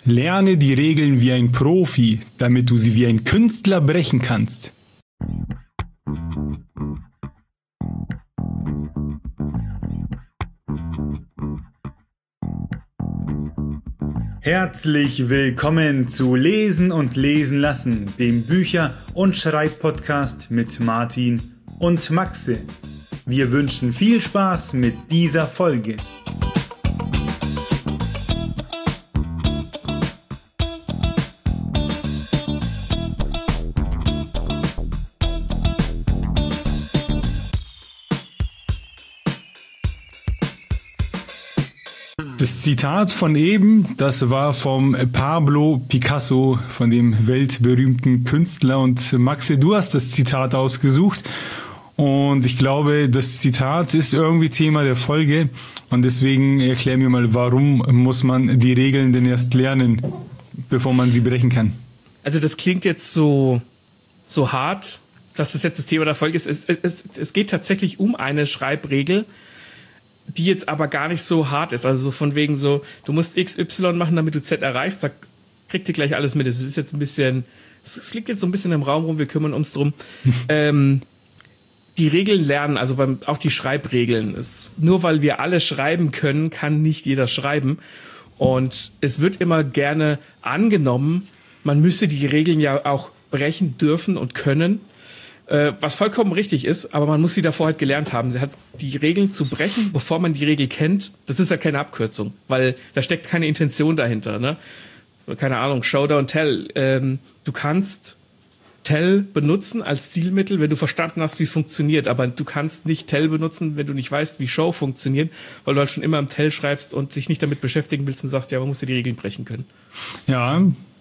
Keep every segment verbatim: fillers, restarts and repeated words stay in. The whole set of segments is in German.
Lerne die Regeln wie ein Profi, damit du sie wie ein Künstler brechen kannst. Herzlich willkommen zu Lesen und Lesen lassen, dem Bücher- und Schreibpodcast mit Martin und Maxe. Wir wünschen viel Spaß mit dieser Folge. Das Zitat von eben, das war vom Pablo Picasso, von dem weltberühmten Künstler. Und Maxe, du hast das Zitat ausgesucht. Und ich glaube, das Zitat ist irgendwie Thema der Folge. Und deswegen erklär mir mal, warum muss man die Regeln denn erst lernen, bevor man sie brechen kann? Also das klingt jetzt so, so hart, dass das jetzt das Thema der Folge ist. Es, es, es geht tatsächlich um eine Schreibregel, die jetzt aber gar nicht so hart ist. Also so von wegen so, du musst X Y machen, damit du Z erreichst. Da kriegt ihr gleich alles mit. Es ist jetzt ein bisschen, es fliegt jetzt so ein bisschen im Raum rum, wir kümmern uns drum. ähm, die Regeln lernen, also beim, auch die Schreibregeln. Es, nur weil wir alle schreiben können, kann nicht jeder schreiben. Und es wird immer gerne angenommen, man müsse die Regeln ja auch brechen dürfen und können. Äh, was vollkommen richtig ist, aber man muss sie davor halt gelernt haben. Sie hat die Regeln zu brechen, bevor man die Regel kennt. Das ist ja keine Abkürzung, weil da steckt keine Intention dahinter. Ne? Keine Ahnung, Show, don't tell. Ähm, du kannst Tell benutzen als Stilmittel, wenn du verstanden hast, wie es funktioniert. Aber du kannst nicht Tell benutzen, wenn du nicht weißt, wie Show funktioniert, weil du halt schon immer im Tell schreibst und dich nicht damit beschäftigen willst und sagst, ja, man muss ja die Regeln brechen können. Ja,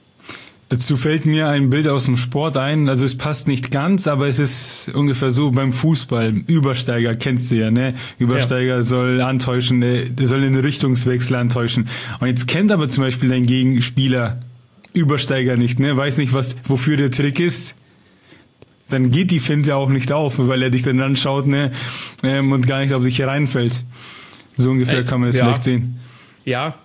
dazu fällt mir ein Bild aus dem Sport ein. Also es passt nicht ganz, aber es ist ungefähr so beim Fußball. Übersteiger kennst du ja, ne? Übersteiger ja. soll antäuschen, der soll einen Richtungswechsel antäuschen. Und jetzt kennt aber zum Beispiel dein Gegenspieler Übersteiger nicht, ne? Weiß nicht, was wofür der Trick ist. Dann geht die Finte auch nicht auf, weil er dich dann anschaut, ne? Ähm, und gar nicht auf dich hereinfällt. So ungefähr äh, kann man das ja. vielleicht sehen. Ja.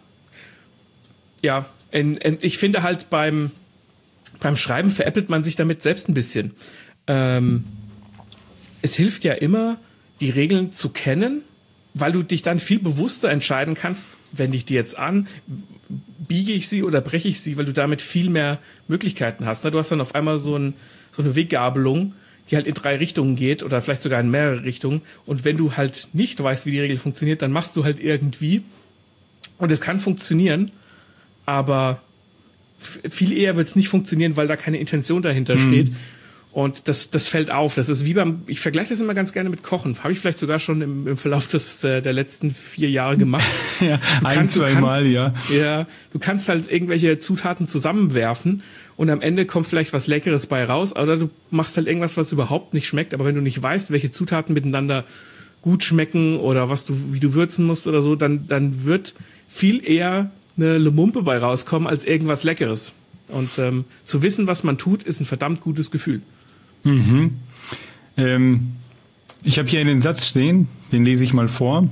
Ja. Und, und ich finde halt beim Beim Schreiben veräppelt man sich damit selbst ein bisschen. Ähm, es hilft ja immer, die Regeln zu kennen, weil du dich dann viel bewusster entscheiden kannst, wende ich die jetzt an, biege ich sie oder breche ich sie, weil du damit viel mehr Möglichkeiten hast. Du hast dann auf einmal so, ein, so eine Weggabelung, die halt in drei Richtungen geht oder vielleicht sogar in mehrere Richtungen. Und wenn du halt nicht weißt, wie die Regel funktioniert, dann machst du halt irgendwie. Und es kann funktionieren, aber viel eher wird es nicht funktionieren, weil da keine Intention dahinter mhm. steht. Und das das fällt auf. Das ist wie beim, ich vergleiche das immer ganz gerne mit Kochen. Habe ich vielleicht sogar schon im, im Verlauf des, der, der letzten vier Jahre gemacht. ja, ein, zwei Mal, ja. Ja, du kannst halt irgendwelche Zutaten zusammenwerfen und am Ende kommt vielleicht was Leckeres bei raus. Oder du machst halt irgendwas, was überhaupt nicht schmeckt. Aber wenn du nicht weißt, welche Zutaten miteinander gut schmecken oder was du, wie du würzen musst oder so, dann dann wird viel eher eine Lumumpe bei rauskommen als irgendwas Leckeres. Und ähm, zu wissen, was man tut, ist ein verdammt gutes Gefühl. Mhm. Ähm, ich habe hier einen Satz stehen, den lese ich mal vor.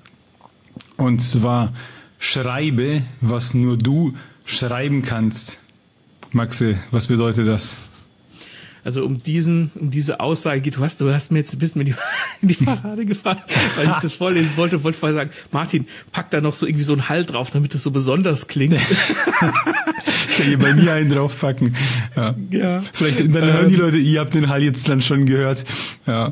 Und zwar, schreibe, was nur du schreiben kannst. Maxe, was bedeutet das? Also um diesen, um diese Aussage geht, du hast, du hast mir jetzt ein bisschen in die, in die Parade gefahren, weil ich das vorlesen wollte, wollte vorher sagen, Martin, pack da noch so irgendwie so einen Hall drauf, damit es so besonders klingt. Ich kann hier bei mir einen draufpacken. Ja. Ja. Vielleicht, dann hören ähm, die Leute, ihr habt den Hall jetzt dann schon gehört. Ja.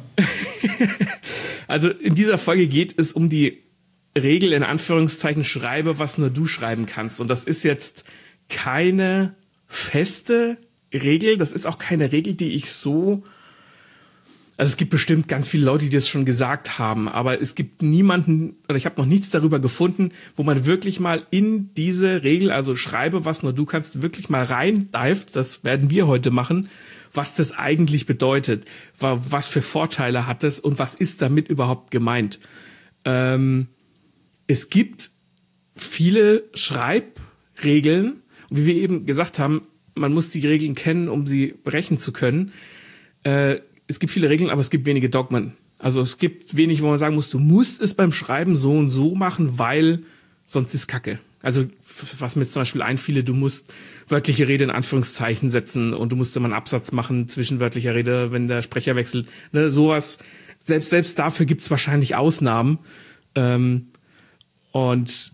Also in dieser Folge geht es um die Regel, in Anführungszeichen, schreibe, was nur du schreiben kannst. Und das ist jetzt keine feste Regel, das ist auch keine Regel, die ich so, also es gibt bestimmt ganz viele Leute, die das schon gesagt haben, aber es gibt niemanden, oder ich habe noch nichts darüber gefunden, wo man wirklich mal in diese Regel, also schreibe, was nur du kannst, wirklich mal reindived, das werden wir heute machen, was das eigentlich bedeutet, was für Vorteile hat es und was ist damit überhaupt gemeint. Ähm, es gibt viele Schreibregeln, und wie wir eben gesagt haben, man muss die Regeln kennen, um sie brechen zu können. Äh, es gibt viele Regeln, aber es gibt wenige Dogmen. Also es gibt wenig, wo man sagen muss, du musst es beim Schreiben so und so machen, weil sonst ist Kacke. Also was mir jetzt zum Beispiel einfiele, du musst wörtliche Rede in Anführungszeichen setzen und du musst immer einen Absatz machen zwischen wörtlicher Rede, wenn der Sprecher wechselt. Ne, sowas, selbst selbst dafür gibt's wahrscheinlich Ausnahmen. Ähm, und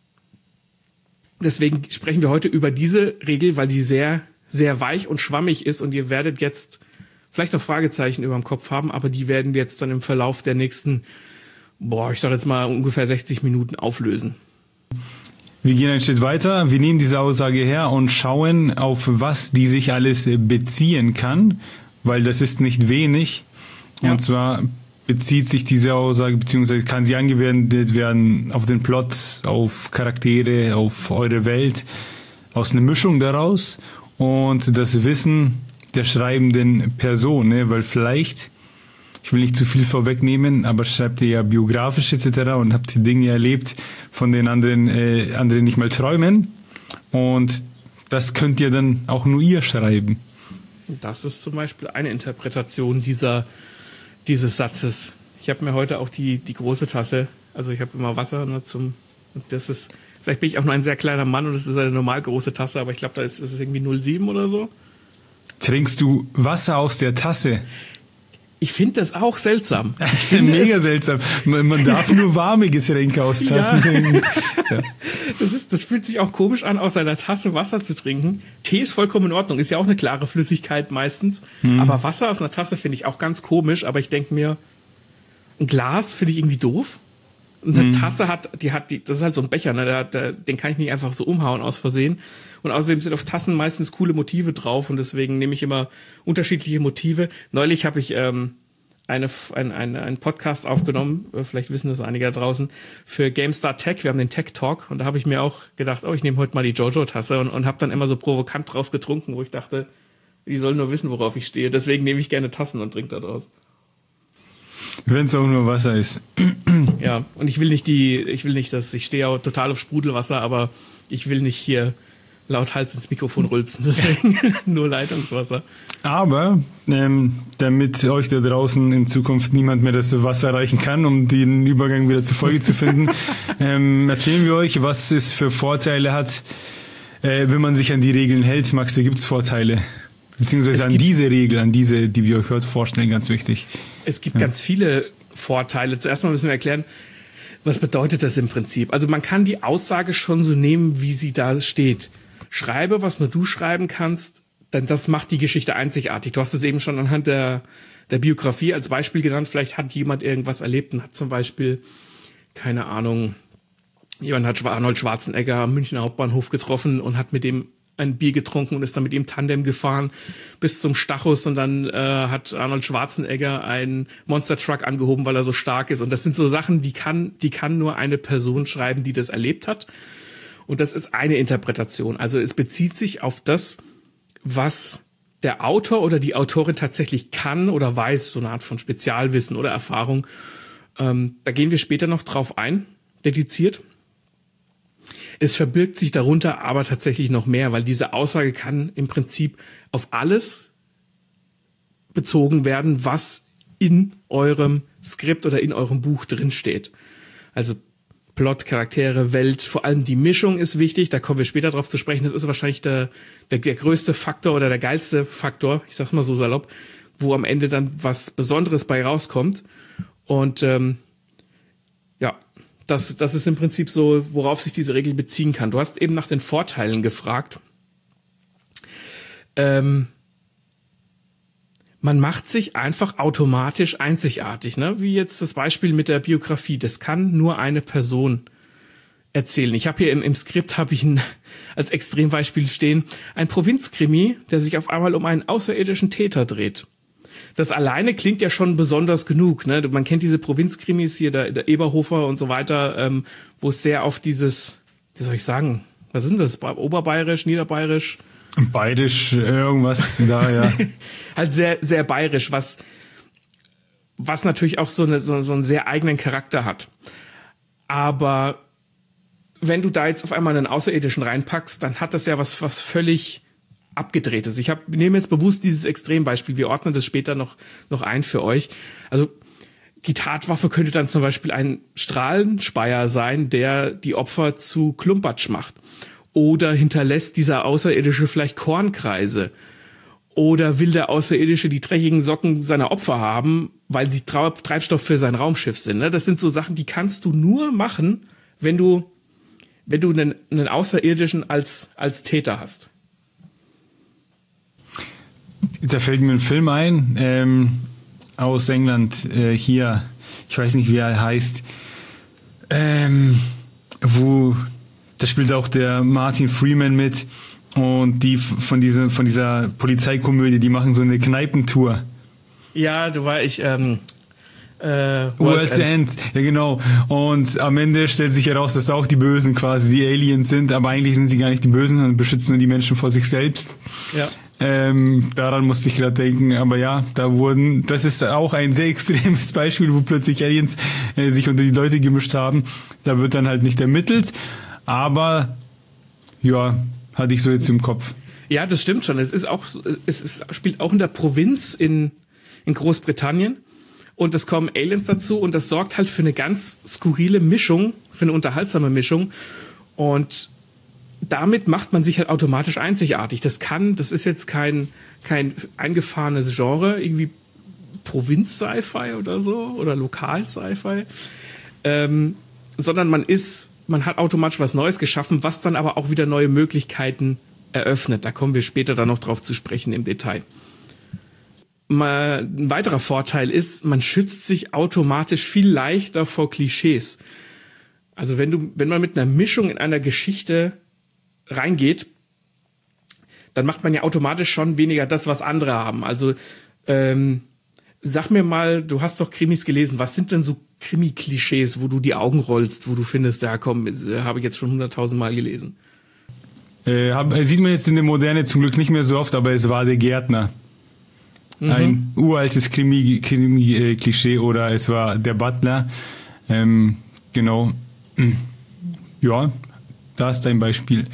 deswegen sprechen wir heute über diese Regel, weil die sehr, sehr weich und schwammig ist und ihr werdet jetzt vielleicht noch Fragezeichen über dem Kopf haben, aber die werden wir jetzt dann im Verlauf der nächsten, boah, ich sag jetzt mal ungefähr sechzig Minuten auflösen. Wir gehen einen Schritt weiter. Wir nehmen diese Aussage her und schauen, auf was die sich alles beziehen kann, weil das ist nicht wenig. Ja. Und zwar bezieht sich diese Aussage, beziehungsweise kann sie angewendet werden auf den Plot, auf Charaktere, auf eure Welt, aus einer Mischung daraus und das Wissen der schreibenden Person, ne? Weil vielleicht, ich will nicht zu viel vorwegnehmen, aber schreibt ihr ja biografisch et cetera und habt Dinge erlebt, von denen anderen, äh, andere nicht mal träumen. Und das könnt ihr dann auch nur ihr schreiben. Das ist zum Beispiel eine Interpretation dieser, dieses Satzes. Ich habe mir heute auch die, die große Tasse, also ich habe immer Wasser, ne, zum, und das ist, vielleicht bin ich auch nur ein sehr kleiner Mann und das ist eine normal große Tasse, aber ich glaube, da ist es irgendwie null Komma sieben oder so. Trinkst du Wasser aus der Tasse? Ich finde das auch seltsam. Ich Mega seltsam. Man, man darf nur warme Getränke aus Tassen ja. trinken. Ja. Das ist, das fühlt sich auch komisch an, aus einer Tasse Wasser zu trinken. Tee ist vollkommen in Ordnung, ist ja auch eine klare Flüssigkeit meistens. Hm. Aber Wasser aus einer Tasse finde ich auch ganz komisch. Aber ich denke mir, ein Glas finde ich irgendwie doof. Und eine hm. Tasse hat, die hat, die, das ist halt so ein Becher, ne? Der, der, den kann ich nicht einfach so umhauen aus Versehen. Und außerdem sind auf Tassen meistens coole Motive drauf und deswegen nehme ich immer unterschiedliche Motive. Neulich habe ich ähm, eine, ein, ein, einen Podcast aufgenommen, vielleicht wissen das einige da draußen, für GameStar Tech. Wir haben den Tech Talk und da habe ich mir auch gedacht, oh, ich nehme heute mal die Jojo-Tasse und, und habe dann immer so provokant draus getrunken, wo ich dachte, die sollen nur wissen, worauf ich stehe. Deswegen nehme ich gerne Tassen und trinke da draus. Wenn es auch nur Wasser ist. Ja, und ich will nicht die, ich will nicht, dass ich stehe auch total auf Sprudelwasser, aber ich will nicht hier laut Hals ins Mikrofon rülpsen, deswegen nur Leitungswasser. Aber ähm, damit euch da draußen in Zukunft niemand mehr das Wasser reichen kann, um den Übergang wieder zur Folge zu finden, ähm, erzählen wir euch, was es für Vorteile hat, äh, wenn man sich an die Regeln hält. Max, da gibt es Vorteile. Beziehungsweise es an diese Regel, an diese, die wir euch heute vorstellen, ganz wichtig. Es gibt ja. ganz viele Vorteile. Zuerst mal müssen wir erklären, was bedeutet das im Prinzip? Also man kann die Aussage schon so nehmen, wie sie da steht. Schreibe, was nur du schreiben kannst, denn das macht die Geschichte einzigartig. Du hast es eben schon anhand der, der Biografie als Beispiel genannt. Vielleicht hat jemand irgendwas erlebt und hat zum Beispiel, keine Ahnung, jemand hat Arnold Schwarzenegger am Münchner Hauptbahnhof getroffen und hat mit dem ein Bier getrunken und ist dann mit ihm Tandem gefahren bis zum Stachus und dann äh, hat Arnold Schwarzenegger einen Monster Truck angehoben, weil er so stark ist. Und das sind so Sachen, die kann, die kann nur eine Person schreiben, die das erlebt hat. Und das ist eine Interpretation. Also es bezieht sich auf das, was der Autor oder die Autorin tatsächlich kann oder weiß, so eine Art von Spezialwissen oder Erfahrung. Ähm, da gehen wir später noch drauf ein, dediziert. Es verbirgt sich darunter aber tatsächlich noch mehr, weil diese Aussage kann im Prinzip auf alles bezogen werden, was in eurem Skript oder in eurem Buch drin steht. Also Plot, Charaktere, Welt, vor allem die Mischung ist wichtig, da kommen wir später drauf zu sprechen. Das ist wahrscheinlich der, der, der größte Faktor oder der geilste Faktor, ich sag's mal so salopp, wo am Ende dann was Besonderes bei rauskommt. Und ähm, ja, Das, das ist im Prinzip so, worauf sich diese Regel beziehen kann. Du hast eben nach den Vorteilen gefragt. Ähm, man macht sich einfach automatisch einzigartig, ne? Wie jetzt das Beispiel mit der Biografie. Das kann nur eine Person erzählen. Ich habe hier im, im Skript habe ich ein, als Extrembeispiel stehen, ein Provinzkrimi, der sich auf einmal um einen außerirdischen Täter dreht. Das alleine klingt ja schon besonders genug, ne? Man kennt diese Provinzkrimis hier, der, der Eberhofer und so weiter, ähm, wo es sehr auf dieses, wie soll ich sagen, was ist denn das? Oberbayerisch, Niederbayerisch? Bayerisch, irgendwas da, ja. Halt sehr, sehr bayerisch, was, was natürlich auch so, eine, so, so einen sehr eigenen Charakter hat. Aber wenn du da jetzt auf einmal einen Außerirdischen reinpackst, dann hat das ja was, was völlig Abgedrehtes. Ich hab, nehme jetzt bewusst dieses Extrembeispiel. Wir ordnen das später noch, noch ein für euch. Also, die Tatwaffe könnte dann zum Beispiel ein Strahlenspeier sein, der die Opfer zu Klumpatsch macht. Oder hinterlässt dieser Außerirdische vielleicht Kornkreise. Oder will der Außerirdische die dreckigen Socken seiner Opfer haben, weil sie Treibstoff für sein Raumschiff sind. Ne? Das sind so Sachen, die kannst du nur machen, wenn du, wenn du einen, einen Außerirdischen als, als Täter hast. Da fällt mir ein Film ein, ähm, aus England, äh, hier, ich weiß nicht, wie er heißt, ähm, wo, da spielt auch der Martin Freeman mit. Und die von dieser, von dieser Polizeikomödie, die machen so eine Kneipentour. Ja, du war ich, ähm, äh, World's, World's End. End. Ja, genau. Und am Ende stellt sich heraus, dass auch die Bösen quasi die Aliens sind, aber eigentlich sind sie gar nicht die Bösen, sondern beschützen nur die Menschen vor sich selbst. Ja. Ähm, daran musste ich gerade denken, aber ja, da wurden, das ist auch ein sehr extremes Beispiel, wo plötzlich Aliens äh, sich unter die Leute gemischt haben. Da wird dann halt nicht ermittelt, aber ja, hatte ich so jetzt im Kopf. Ja, das stimmt schon. Es ist auch, es ist, spielt auch in der Provinz in, in Großbritannien. Und es kommen Aliens dazu und das sorgt halt für eine ganz skurrile Mischung, für eine unterhaltsame Mischung. Und damit macht man sich halt automatisch einzigartig. Das kann, das ist jetzt kein, kein eingefahrenes Genre, irgendwie Provinz-Sci-Fi oder so, oder Lokal-Sci-Fi, ähm, sondern man ist, man hat automatisch was Neues geschaffen, was dann aber auch wieder neue Möglichkeiten eröffnet. Da kommen wir später dann noch drauf zu sprechen im Detail. Mal ein weiterer Vorteil ist, man schützt sich automatisch viel leichter vor Klischees. Also wenn du, wenn man mit einer Mischung in einer Geschichte reingeht, dann macht man ja automatisch schon weniger das, was andere haben. Also ähm, sag mir mal, du hast doch Krimis gelesen, was sind denn so Krimi-Klischees, wo du die Augen rollst, wo du findest, ja komm, habe ich jetzt schon hunderttausend Mal gelesen? Äh, hab, sieht man jetzt in der Moderne zum Glück nicht mehr so oft, aber es war der Gärtner. Mhm. Ein uraltes Krimi, Krimi, äh, Klischee, oder es war der Butler. Ähm, genau. Ja, da ist dein Beispiel.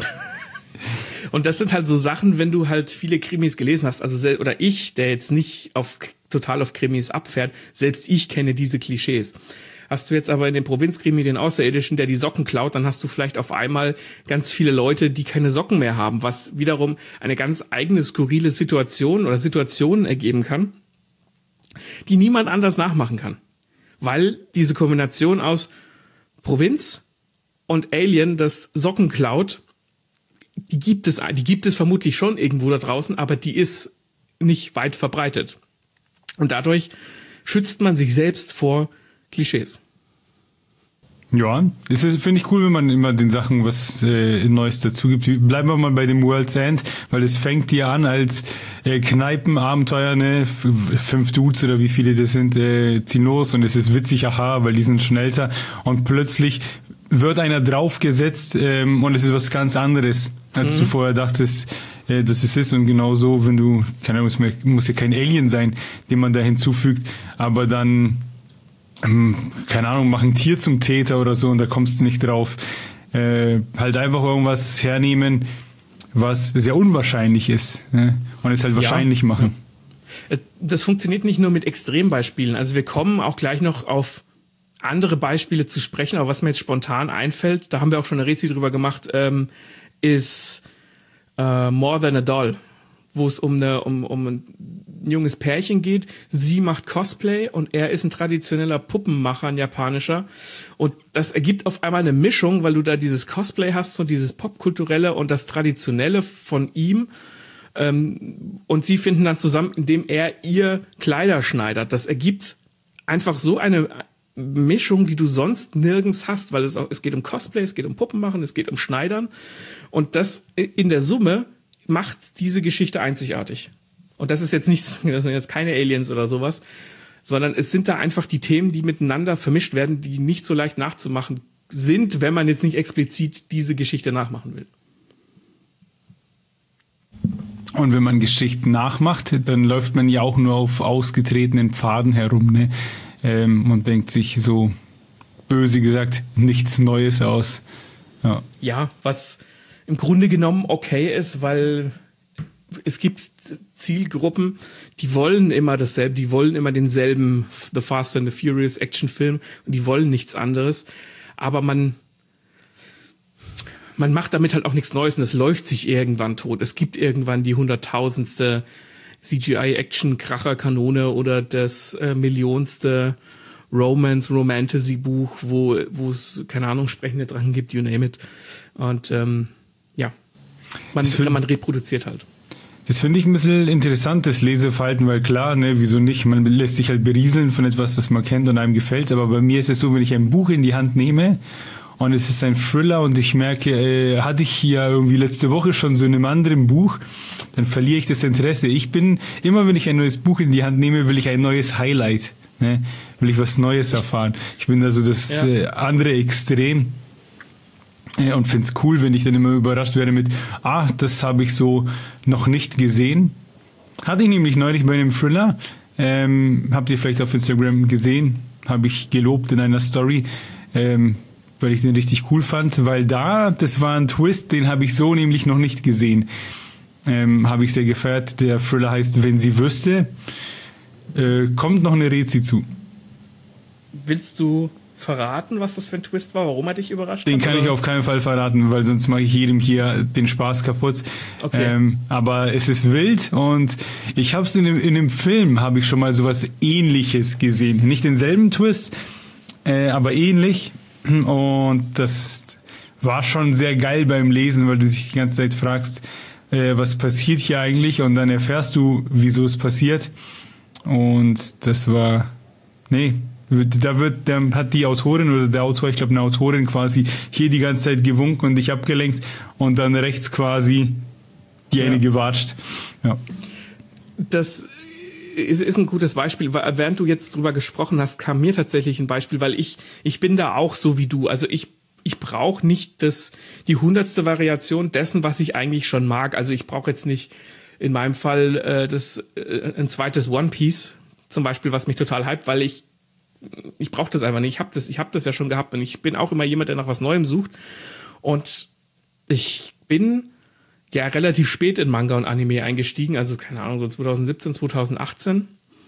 Und das sind halt so Sachen, wenn du halt viele Krimis gelesen hast, also oder ich, der jetzt nicht auf total auf Krimis abfährt, selbst ich kenne diese Klischees. Hast du jetzt aber in dem Provinzkrimi den Außerirdischen, der die Socken klaut, dann hast du vielleicht auf einmal ganz viele Leute, die keine Socken mehr haben, was wiederum eine ganz eigene skurrile Situation oder Situationen ergeben kann, die niemand anders nachmachen kann. Weil diese Kombination aus Provinz und Alien, das Socken klaut, die gibt es, die gibt es vermutlich schon irgendwo da draußen, aber die ist nicht weit verbreitet. Und dadurch schützt man sich selbst vor Klischees. Ja, es ist, finde ich cool, wenn man immer den Sachen was äh, Neues dazu gibt. Bleiben wir mal bei dem World's End, weil es fängt hier an als äh, Kneipenabenteuer, ne? F- fünf Dudes oder wie viele das sind, äh, ziehen los und es ist witzig, aha, weil die sind schon älter und plötzlich wird einer draufgesetzt ähm, und es ist was ganz anderes, als mhm. du vorher dachtest, äh, dass es ist. Und genau so, wenn du, keine Ahnung, es muss ja kein Alien sein, den man da hinzufügt, aber dann ähm, keine Ahnung, mach ein Tier zum Täter oder so und da kommst du nicht drauf. Äh, halt einfach irgendwas hernehmen, was sehr unwahrscheinlich ist, ne? Und es halt wahrscheinlich ja. machen. Das funktioniert nicht nur mit Extrembeispielen. Also wir kommen auch gleich noch auf andere Beispiele zu sprechen, aber was mir jetzt spontan einfällt, da haben wir auch schon eine Rezi drüber gemacht, ähm, ist äh, More Than a Doll, wo es um, eine, um, um ein junges Pärchen geht. Sie macht Cosplay und er ist ein traditioneller Puppenmacher, ein japanischer. Und das ergibt auf einmal eine Mischung, weil du da dieses Cosplay hast und dieses Popkulturelle und das Traditionelle von ihm. Ähm, und sie finden dann zusammen, indem er ihr Kleider schneidert. Das ergibt einfach so eine Mischung, die du sonst nirgends hast, weil es auch, es geht um Cosplay, es geht um Puppenmachen, es geht um Schneidern. Und das in der Summe macht diese Geschichte einzigartig. Und das ist jetzt nichts, das sind jetzt keine Aliens oder sowas, sondern es sind da einfach die Themen, die miteinander vermischt werden, die nicht so leicht nachzumachen sind, wenn man jetzt nicht explizit diese Geschichte nachmachen will. Und wenn man Geschichten nachmacht, dann läuft man ja auch nur auf ausgetretenen Pfaden herum, ne? Ähm, und denkt sich so, böse gesagt, nichts Neues aus. Ja, ja, was im Grunde genommen okay ist, weil es gibt Zielgruppen, die wollen immer dasselbe, die wollen immer denselben The Fast and the Furious Actionfilm und die wollen nichts anderes. Aber man, man macht damit halt auch nichts Neues und es läuft sich irgendwann tot. Es gibt irgendwann die hunderttausendste C G I-Action-Kracher-Kanone oder das äh, millionste Romance-Romantasy-Buch, wo wo es, keine Ahnung, Sprechende dran gibt, you name it. Und ähm, ja, man, find, man reproduziert halt. Das finde ich ein bisschen interessant, das Leseverhalten, weil klar, ne, wieso nicht, man lässt sich halt berieseln von etwas, das man kennt und einem gefällt, aber bei mir ist es so, wenn ich ein Buch in die Hand nehme und es ist ein Thriller und ich merke, äh, hatte ich hier irgendwie letzte Woche schon so in einem anderen Buch, dann verliere ich das Interesse. Ich bin, immer wenn ich ein neues Buch in die Hand nehme, will ich ein neues Highlight, ne, will ich was Neues erfahren. Ich bin da so das ja. äh, andere Extrem. Ja, und find's cool, wenn ich dann immer überrascht werde mit, ah, das habe ich so noch nicht gesehen. Hatte ich nämlich neulich bei einem Thriller, ähm, habt ihr vielleicht auf Instagram gesehen, habe ich gelobt in einer Story, ähm, weil ich den richtig cool fand, weil da, das war ein Twist, den habe ich so nämlich noch nicht gesehen. Ähm, habe ich sehr gefeiert. Der Thriller heißt Wenn sie wüsste. Äh, kommt noch eine Rezi zu. Willst du verraten, was das für ein Twist war, warum er dich überrascht Den hat? Den kann oder? ich auf keinen Fall verraten, weil sonst mache ich jedem hier den Spaß kaputt. Okay. Ähm, aber es ist wild und ich habe es in, in einem Film, habe ich schon mal sowas Ähnliches gesehen. Nicht denselben Twist, äh, aber ähnlich. Und das war schon sehr geil beim Lesen, weil du dich die ganze Zeit fragst, äh, was passiert hier eigentlich? Und dann erfährst du, wieso es passiert. Und das war, nee, da wird, da hat die Autorin oder der Autor, ich glaube eine Autorin quasi hier die ganze Zeit gewunken und dich abgelenkt und dann rechts quasi die eine ja. gewatscht. Ja. Das ist, ist ein gutes Beispiel. Während du jetzt drüber gesprochen hast, kam mir tatsächlich ein Beispiel, weil ich ich bin da auch so wie du. Also ich ich brauche nicht das die hundertste Variation dessen, was ich eigentlich schon mag. Also ich brauche jetzt nicht in meinem Fall äh, das äh, ein zweites One Piece zum Beispiel, was mich total hypt, weil ich ich brauche das einfach nicht. Ich habe das, ich habe das ja schon gehabt und ich bin auch immer jemand, der nach was Neuem sucht. Und ich bin ja relativ spät in Manga und Anime eingestiegen, also keine Ahnung, so zwanzig siebzehn, zwanzig achtzehn.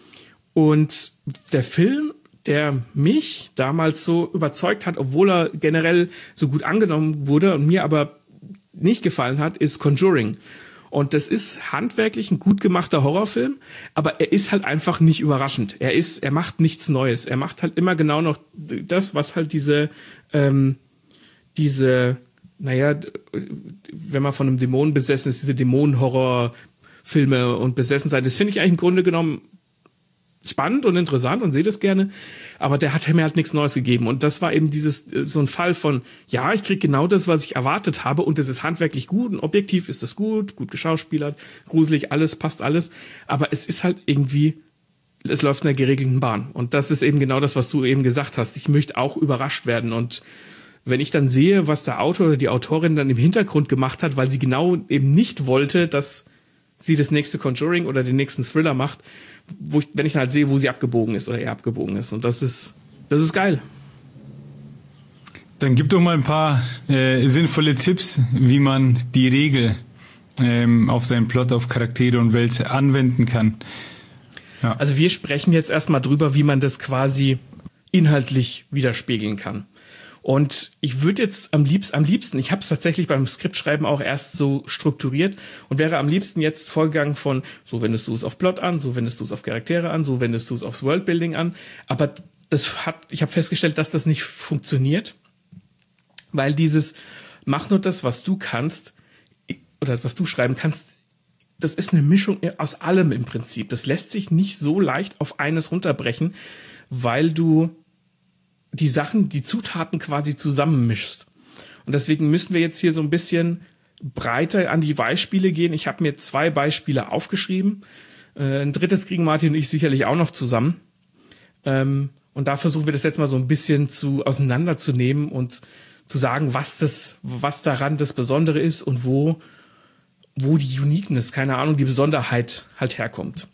Und der Film, der mich damals so überzeugt hat, obwohl er generell so gut angenommen wurde und mir aber nicht gefallen hat, ist Conjuring. Und das ist handwerklich ein gut gemachter Horrorfilm, aber er ist halt einfach nicht überraschend. Er ist, er macht nichts Neues. Er macht halt immer genau noch das, was halt diese, ähm, diese, naja, wenn man von einem Dämonen besessen ist, diese Dämonen-Horror-Filme und Besessensein, das finde ich eigentlich im Grunde genommen spannend und interessant und sehe das gerne, aber der hat mir halt nichts Neues gegeben und das war eben dieses so ein Fall von, ja, ich krieg genau das, was ich erwartet habe und es ist handwerklich gut und objektiv ist das gut, gut geschauspielert, gruselig, alles, passt alles, aber es ist halt irgendwie, es läuft in der geregelten Bahn und das ist eben genau das, was du eben gesagt hast, ich möchte auch überrascht werden und wenn ich dann sehe, was der Autor oder die Autorin dann im Hintergrund gemacht hat, weil sie genau eben nicht wollte, dass sie das nächste Conjuring oder den nächsten Thriller macht, wo ich, wenn ich dann halt sehe, wo sie abgebogen ist oder er abgebogen ist. Und das ist, das ist geil. Dann gib doch mal ein paar äh, sinnvolle Tipps, wie man die Regel ähm, auf seinen Plot, auf Charaktere und Welt anwenden kann. Ja. Also wir sprechen jetzt erstmal drüber, wie man das quasi inhaltlich widerspiegeln kann. Und ich würde jetzt am liebsten, am liebsten, ich habe es tatsächlich beim Skriptschreiben auch erst so strukturiert und wäre am liebsten jetzt vorgegangen von, so wendest du es auf Plot an, so wendest du es auf Charaktere an, so wendest du es aufs Worldbuilding an. Aber das hat, ich habe festgestellt, dass das nicht funktioniert, weil dieses, mach nur das, was du kannst oder was du schreiben kannst, das ist eine Mischung aus allem im Prinzip. Das lässt sich nicht so leicht auf eines runterbrechen, weil du die Sachen, die Zutaten quasi zusammenmischst. Und deswegen müssen wir jetzt hier so ein bisschen breiter an die Beispiele gehen. Ich habe mir zwei Beispiele aufgeschrieben. Äh, ein drittes kriegen Martin und ich sicherlich auch noch zusammen. Ähm, und da versuchen wir das jetzt mal so ein bisschen zu auseinanderzunehmen und zu sagen, was das, was daran das Besondere ist und wo, wo die Uniqueness, keine Ahnung, die Besonderheit halt herkommt.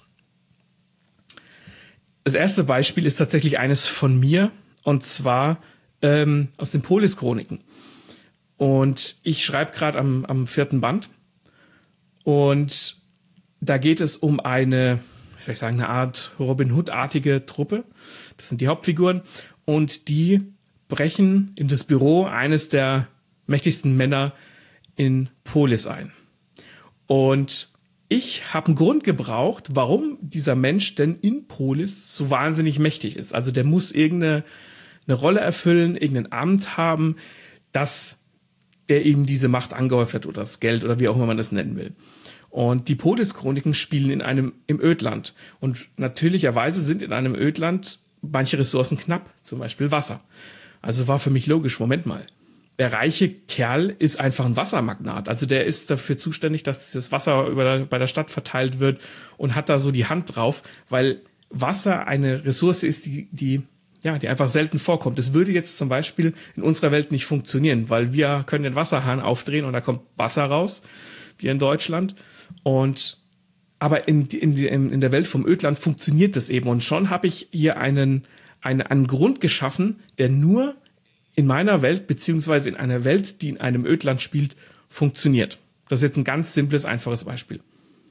Das erste Beispiel ist tatsächlich eines von mir. Und zwar ähm, aus den Polis-Chroniken. Und ich schreibe gerade am, am vierten Band. Und da geht es um eine, wie soll ich sagen, eine Art Robin Hood-artige Truppe. Das sind die Hauptfiguren. Und die brechen in das Büro eines der mächtigsten Männer in Polis ein. Und ich habe einen Grund gebraucht, warum dieser Mensch denn in Polis so wahnsinnig mächtig ist. Also der muss irgendeine eine Rolle erfüllen, irgendein Amt haben, dass der ihm diese Macht angehäuft hat oder das Geld oder wie auch immer man das nennen will. Und die Polis-Chroniken spielen in einem im Ödland. Und natürlicherweise sind in einem Ödland manche Ressourcen knapp, zum Beispiel Wasser. Also war für mich logisch, Moment mal. Der reiche Kerl ist einfach ein Wassermagnat. Also der ist dafür zuständig, dass das Wasser über der, bei der Stadt verteilt wird und hat da so die Hand drauf, weil Wasser eine Ressource ist, die, die, ja, die einfach selten vorkommt. Das würde jetzt zum Beispiel in unserer Welt nicht funktionieren, weil wir können den Wasserhahn aufdrehen und da kommt Wasser raus, wie in Deutschland. Und aber in, in, in der Welt vom Ödland funktioniert das eben. Und schon habe ich hier einen, einen, einen Grund geschaffen, der nur in meiner Welt, beziehungsweise in einer Welt, die in einem Ödland spielt, funktioniert. Das ist jetzt ein ganz simples, einfaches Beispiel.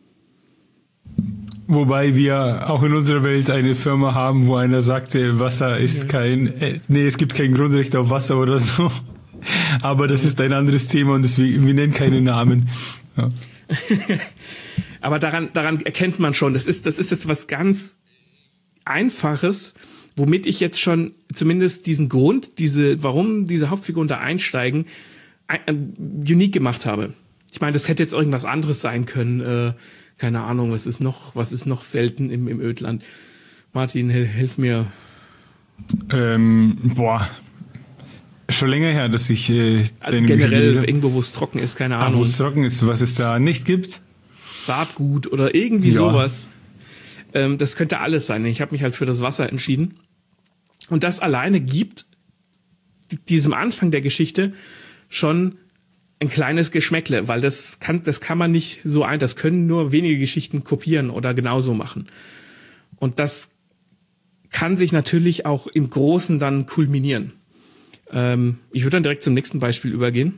Wobei wir auch in unserer Welt eine Firma haben, wo einer sagte, Wasser ist ja. kein, äh, nee, es gibt kein Grundrecht auf Wasser oder so. Aber das ist ein anderes Thema und deswegen, wir nennen keine Namen. Ja. Aber daran, daran erkennt man schon, das ist, das ist jetzt was ganz Einfaches, womit ich jetzt schon zumindest diesen Grund, diese, warum diese Hauptfiguren da einsteigen, ein, unique gemacht habe. Ich meine, das hätte jetzt irgendwas anderes sein können. Äh, keine Ahnung, was ist noch, was ist noch selten im, im Ödland? Martin, hilf, hilf mir. Ähm, boah. Schon länger her, dass ich äh, also generell irgendwo, wo es trocken ist, keine Ahnung. Ah, wo es trocken ist, was es da nicht gibt. Saatgut oder irgendwie ja. sowas. Ähm, das könnte alles sein. Ich habe mich halt für das Wasser entschieden. Und das alleine gibt diesem Anfang der Geschichte schon ein kleines Geschmäckle, weil das kann, das kann man nicht so ein, das können nur wenige Geschichten kopieren oder genauso machen. Und das kann sich natürlich auch im Großen dann kulminieren. Ähm, ich würde dann direkt zum nächsten Beispiel übergehen.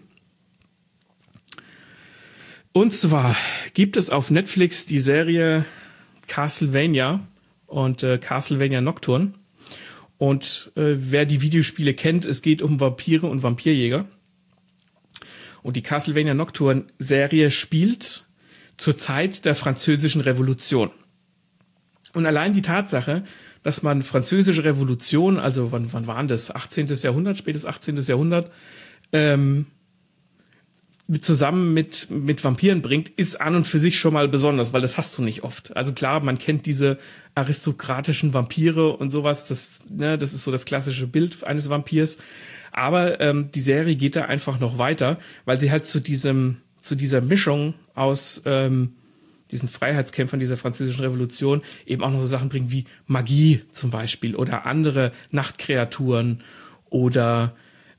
Und zwar gibt es auf Netflix die Serie Castlevania und äh, Castlevania Nocturne. Und äh, wer die Videospiele kennt, es geht um Vampire und Vampirjäger. Und die Castlevania Nocturne-Serie spielt zur Zeit der Französischen Revolution. Und allein die Tatsache, dass man Französische Revolution, also wann, wann waren das? achtzehnten. Jahrhundert, spätes achtzehnten. Jahrhundert, ähm, mit, zusammen mit, mit Vampiren bringt, ist an und für sich schon mal besonders, weil das hast du nicht oft. Also klar, man kennt diese aristokratischen Vampire und sowas, das, ne, das ist so das klassische Bild eines Vampirs. Aber ähm, die Serie geht da einfach noch weiter, weil sie halt zu diesem, zu dieser Mischung aus ähm, diesen Freiheitskämpfern dieser Französischen Revolution eben auch noch so Sachen bringt wie Magie zum Beispiel oder andere Nachtkreaturen oder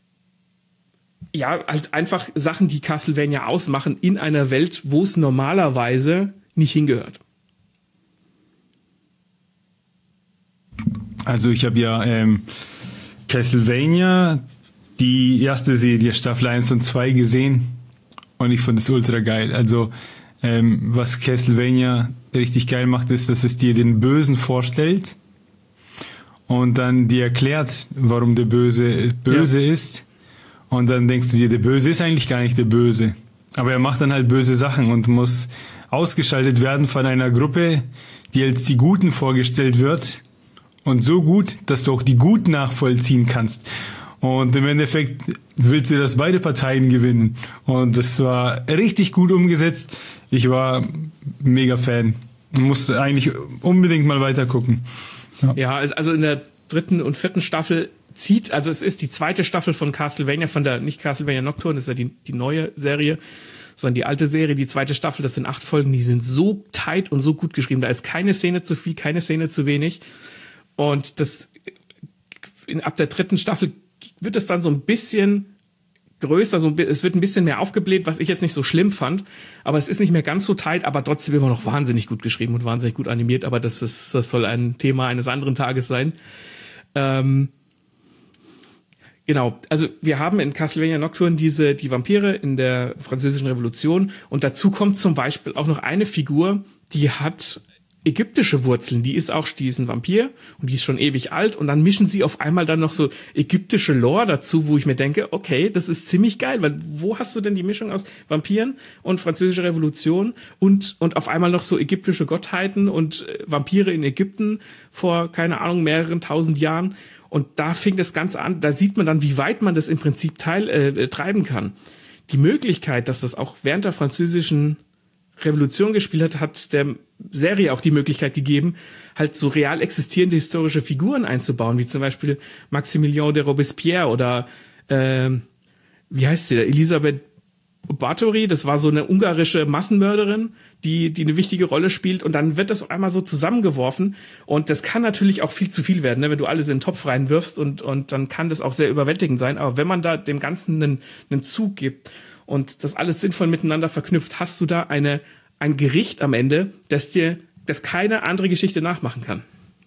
ja, halt einfach Sachen, die Castlevania ausmachen in einer Welt, wo es normalerweise nicht hingehört. Also ich habe ja ähm, Castlevania, die erste Serie, Staffel eins und zwei gesehen und ich fand es ultra geil. Also ähm, was Castlevania richtig geil macht, ist, dass es dir den Bösen vorstellt und dann dir erklärt, warum der Böse böse ja. ist. Und dann denkst du dir, der Böse ist eigentlich gar nicht der Böse. Aber er macht dann halt böse Sachen und muss ausgeschaltet werden von einer Gruppe, die als die Guten vorgestellt wird. Und so gut, dass du auch die Guten nachvollziehen kannst. Und im Endeffekt willst du, dass beide Parteien gewinnen. Und das war richtig gut umgesetzt. Ich war mega Fan. Man muss eigentlich unbedingt mal weiter gucken. Ja, ja, also in der dritten und vierten Staffel zieht, also es ist die zweite Staffel von Castlevania, von der, nicht Castlevania Nocturne, das ist ja die, die neue Serie, sondern die alte Serie, die zweite Staffel, das sind acht Folgen, die sind so tight und so gut geschrieben. Da ist keine Szene zu viel, keine Szene zu wenig. Und das, in, ab der dritten Staffel wird es dann so ein bisschen größer, so, es wird ein bisschen mehr aufgebläht, was ich jetzt nicht so schlimm fand. Aber es ist nicht mehr ganz so tight, aber trotzdem immer noch wahnsinnig gut geschrieben und wahnsinnig gut animiert. Aber das ist, das soll ein Thema eines anderen Tages sein. Ähm, Genau, also wir haben in Castlevania Nocturne diese, die Vampire in der Französischen Revolution und dazu kommt zum Beispiel auch noch eine Figur, die hat ägyptische Wurzeln, die ist auch, die ist ein Vampir und die ist schon ewig alt und dann mischen sie auf einmal dann noch so ägyptische Lore dazu, wo ich mir denke, okay, das ist ziemlich geil, weil wo hast du denn die Mischung aus Vampiren und französischer Revolution und und auf einmal noch so ägyptische Gottheiten und äh, Vampire in Ägypten vor, keine Ahnung, mehreren tausend Jahren und da fing das Ganze an, da sieht man dann, wie weit man das im Prinzip teil, äh, treiben kann. Die Möglichkeit, dass das auch während der französischen Revolution gespielt hat, hat der Serie auch die Möglichkeit gegeben, halt so real existierende historische Figuren einzubauen, wie zum Beispiel Maximilien de Robespierre oder äh, wie heißt sie da? Elisabeth Báthory, das war so eine ungarische Massenmörderin, die die eine wichtige Rolle spielt und dann wird das auf einmal so zusammengeworfen und das kann natürlich auch viel zu viel werden, ne, wenn du alles in den Topf reinwirfst und und dann kann das auch sehr überwältigend sein, aber wenn man da dem Ganzen einen, einen Zug gibt und das alles sinnvoll miteinander verknüpft, hast du da eine ein Gericht am Ende, das dir, das keine andere Geschichte nachmachen kann.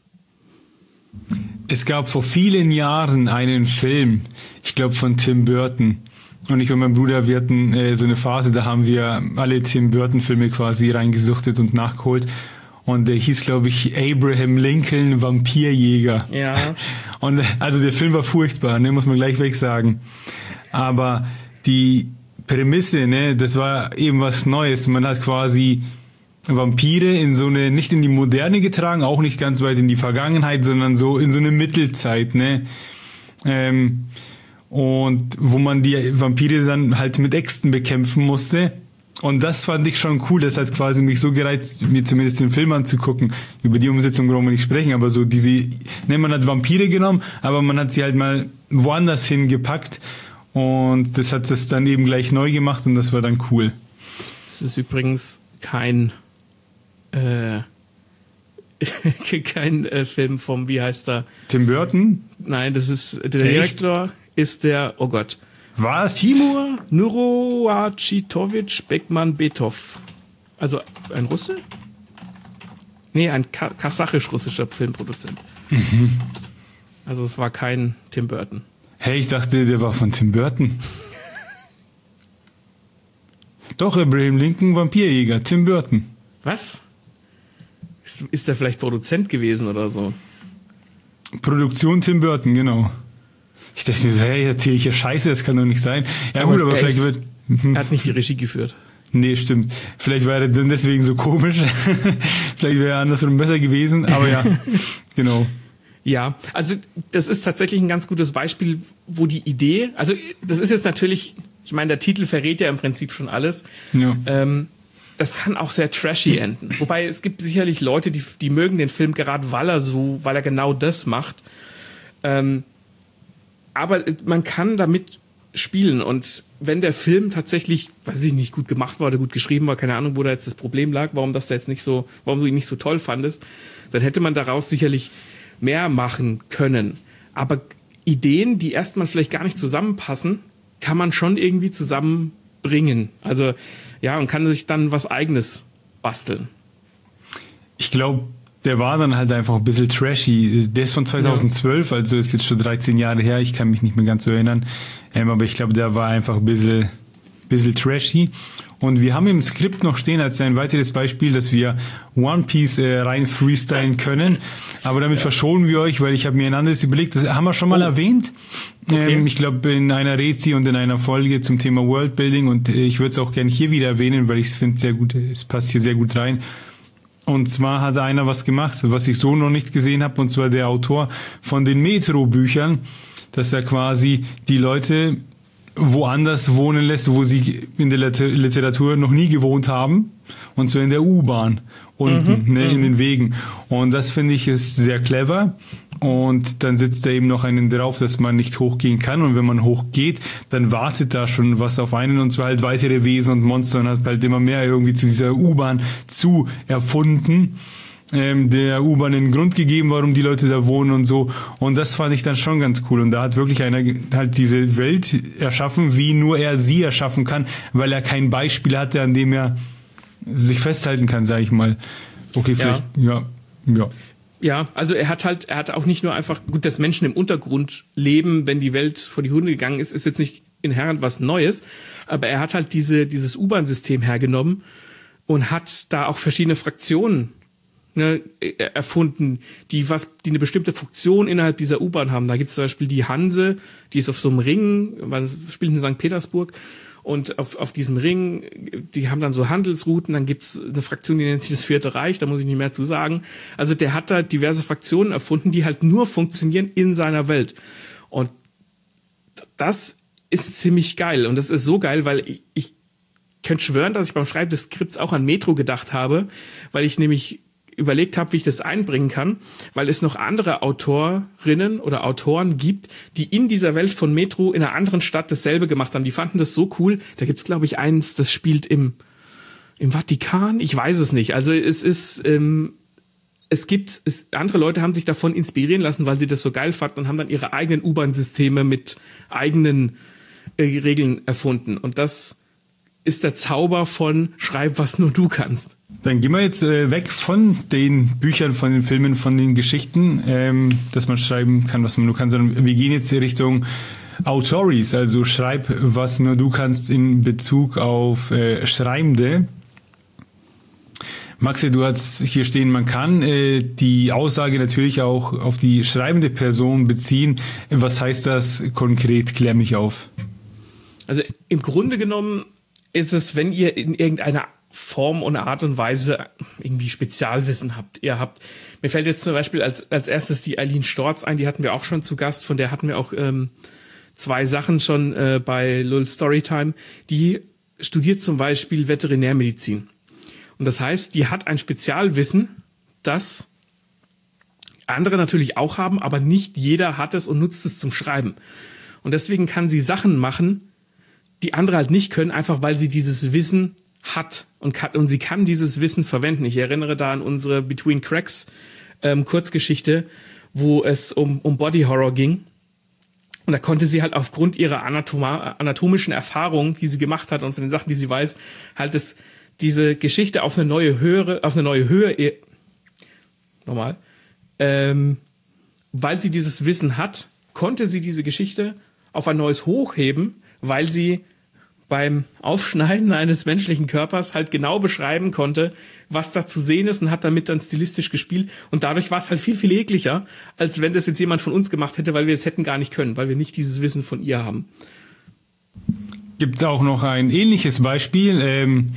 Es gab vor vielen Jahren einen Film, ich glaube von Tim Burton. Und ich und mein Bruder, wir hatten äh, so eine Phase, da haben wir alle Tim Burton-Filme quasi reingesuchtet und nachgeholt. Und der hieß, glaube ich, Abraham Lincoln, Vampirjäger. Ja. Und also der Film war furchtbar, ne, muss man gleich weg sagen. Aber die Prämisse, ne, das war eben was Neues. Man hat quasi Vampire in so eine, nicht in die Moderne getragen, auch nicht ganz weit in die Vergangenheit, sondern so in so eine Mittelzeit, ne. Ähm, und wo man die Vampire dann halt mit Äxten bekämpfen musste. Und das fand ich schon cool. Das hat quasi mich so gereizt, mir zumindest den Film anzugucken. Über die Umsetzung brauchen wir nicht sprechen, aber so diese, ne, man hat Vampire genommen, aber man hat sie halt mal woanders hingepackt. Und das hat es dann eben gleich neu gemacht und das war dann cool. Es ist übrigens kein äh, kein äh, Film vom, wie heißt er? Tim Burton? Nein, das ist, der Direktor ist der, oh Gott. Was? Timur Nurowachitowitsch Bekman-Betov. Also ein Russe? Nee, ein ka- kasachisch-russischer Filmproduzent. Mhm. Also es war kein Tim Burton. Hey, ich dachte, der war von Tim Burton. Doch, Abraham Lincoln, Vampirjäger, Tim Burton. Was? Ist, ist der vielleicht Produzent gewesen oder so? Produktion Tim Burton, genau. Ich dachte mir so, hey, erzähle ich hier Scheiße, das kann doch nicht sein. Ja aber gut, aber vielleicht ist, wird... Er hat nicht die Regie geführt. Nee, stimmt. Vielleicht war er dann deswegen so komisch. Vielleicht wäre er andersrum besser gewesen, aber ja, genau. Ja, also das ist tatsächlich ein ganz gutes Beispiel, wo die Idee, also das ist jetzt natürlich, ich meine, der Titel verrät ja im Prinzip schon alles. Ja. Ähm, das kann auch sehr trashy enden. Wobei es gibt sicherlich Leute, die, die mögen den Film gerade, weil er so, weil er genau das macht. Ähm, aber man kann damit spielen und wenn der Film tatsächlich, weiß ich nicht, gut gemacht war oder gut geschrieben war, keine Ahnung, wo da jetzt das Problem lag, warum das da jetzt nicht so, warum du ihn nicht so toll fandest, dann hätte man daraus sicherlich mehr machen können. Aber Ideen, die erstmal vielleicht gar nicht zusammenpassen, kann man schon irgendwie zusammenbringen. Also ja, und kann sich dann was Eigenes basteln. Ich glaube, der war dann halt einfach ein bisschen trashy. Der ist von zweitausendzwölf, ja. Also ist jetzt schon dreizehn Jahre her, ich kann mich nicht mehr ganz so erinnern. Ähm, aber ich glaube, der war einfach ein bisschen, bisschen trashy. Und wir haben im Skript noch stehen als ein weiteres Beispiel, dass wir One Piece äh, rein freestylen können. Aber damit ja. verschonen wir euch, weil ich habe mir ein anderes überlegt. Das haben wir schon mal oh. erwähnt. Okay. Ähm, ich glaube in einer Rezi und in einer Folge zum Thema Worldbuilding. Und äh, ich würde es auch gerne hier wieder erwähnen, weil ich es finde sehr gut, es passt hier sehr gut rein. Und zwar hat einer was gemacht, was ich so noch nicht gesehen habe. Und zwar der Autor von den Metro-Büchern, dass er quasi die Leute woanders wohnen lässt, wo sie in der Literatur noch nie gewohnt haben, und so in der U-Bahn unten, mhm, ne, in den Wegen. Und das finde ich ist sehr clever. Und dann sitzt da eben noch einen drauf, dass man nicht hochgehen kann. Und wenn man hochgeht, dann wartet da schon was auf einen, und zwar halt weitere Wesen und Monster, und hat halt immer mehr irgendwie zu dieser U-Bahn zu erfunden. Ähm, der U-Bahn einen Grund gegeben, warum die Leute da wohnen und so. Und das fand ich dann schon ganz cool. Und da hat wirklich einer halt diese Welt erschaffen, wie nur er sie erschaffen kann, weil er kein Beispiel hatte, an dem er sich festhalten kann, sag ich mal. Okay, vielleicht, ja, ja. ja. Ja, also er hat halt, er hat auch nicht nur einfach, gut, dass Menschen im Untergrund leben, wenn die Welt vor die Hunde gegangen ist, ist jetzt nicht inhärent was Neues, aber er hat halt diese, dieses U-Bahn-System hergenommen, und hat da auch verschiedene Fraktionen, ne, erfunden, die was, die eine bestimmte Funktion innerhalb dieser U-Bahn haben. Da gibt es zum Beispiel die Hanse, die ist auf so einem Ring, man spielt in Sankt Petersburg, und auf, auf diesem Ring, die haben dann so Handelsrouten, dann gibt's eine Fraktion, die nennt sich das Vierte Reich, da muss ich nicht mehr zu sagen. Also der hat da diverse Fraktionen erfunden, die halt nur funktionieren in seiner Welt. Und das ist ziemlich geil. Und das ist so geil, weil ich, ich könnte schwören, dass ich beim Schreiben des Skripts auch an Metro gedacht habe, weil ich nämlich überlegt habe, wie ich das einbringen kann, weil es noch andere Autorinnen oder Autoren gibt, die in dieser Welt von Metro in einer anderen Stadt dasselbe gemacht haben. Die fanden das so cool. Da gibt's, glaube ich, eins, das spielt im im Vatikan. Ich weiß es nicht. Also es ist, ähm, es gibt, es, andere Leute haben sich davon inspirieren lassen, weil sie das so geil fanden und haben dann ihre eigenen U-Bahn-Systeme mit eigenen äh, Regeln erfunden. Und das ist der Zauber von Schreib, was nur du kannst. Dann gehen wir jetzt äh, weg von den Büchern, von den Filmen, von den Geschichten, ähm, dass man schreiben kann, was man nur kann, sondern wir gehen jetzt in Richtung Autoris, also Schreib, was nur du kannst in Bezug auf äh, Schreibende. Maxi, du hast hier stehen, man kann äh, die Aussage natürlich auch auf die schreibende Person beziehen. Was heißt das konkret? Klär mich auf. Also im Grunde genommen ist es, wenn ihr in irgendeiner Form und Art und Weise irgendwie Spezialwissen habt. Ihr habt, mir fällt jetzt zum Beispiel als als erstes die Eileen Storz ein, die hatten wir auch schon zu Gast, von der hatten wir auch ähm, zwei Sachen schon äh, bei Lull Storytime. Die studiert zum Beispiel Veterinärmedizin. Und das heißt, die hat ein Spezialwissen, das andere natürlich auch haben, aber nicht jeder hat es und nutzt es zum Schreiben. Und deswegen kann sie Sachen machen, die andere halt nicht können, einfach weil sie dieses Wissen hat und kann, und sie kann dieses Wissen verwenden. Ich erinnere da an unsere Between Cracks ähm, Kurzgeschichte, wo es um, um Body Horror ging. Und da konnte sie halt aufgrund ihrer Anatoma, anatomischen Erfahrung, die sie gemacht hat und von den Sachen, die sie weiß, halt es, diese Geschichte auf eine neue Höhe, auf eine neue Höhe, eh, nochmal, ähm, weil sie dieses Wissen hat, konnte sie diese Geschichte auf ein neues Hoch heben, weil sie beim Aufschneiden eines menschlichen Körpers halt genau beschreiben konnte, was da zu sehen ist, und hat damit dann stilistisch gespielt. Und dadurch war es halt viel, viel ekliger, als wenn das jetzt jemand von uns gemacht hätte, weil wir es hätten gar nicht können, weil wir nicht dieses Wissen von ihr haben. Gibt auch noch ein ähnliches Beispiel. Ähm,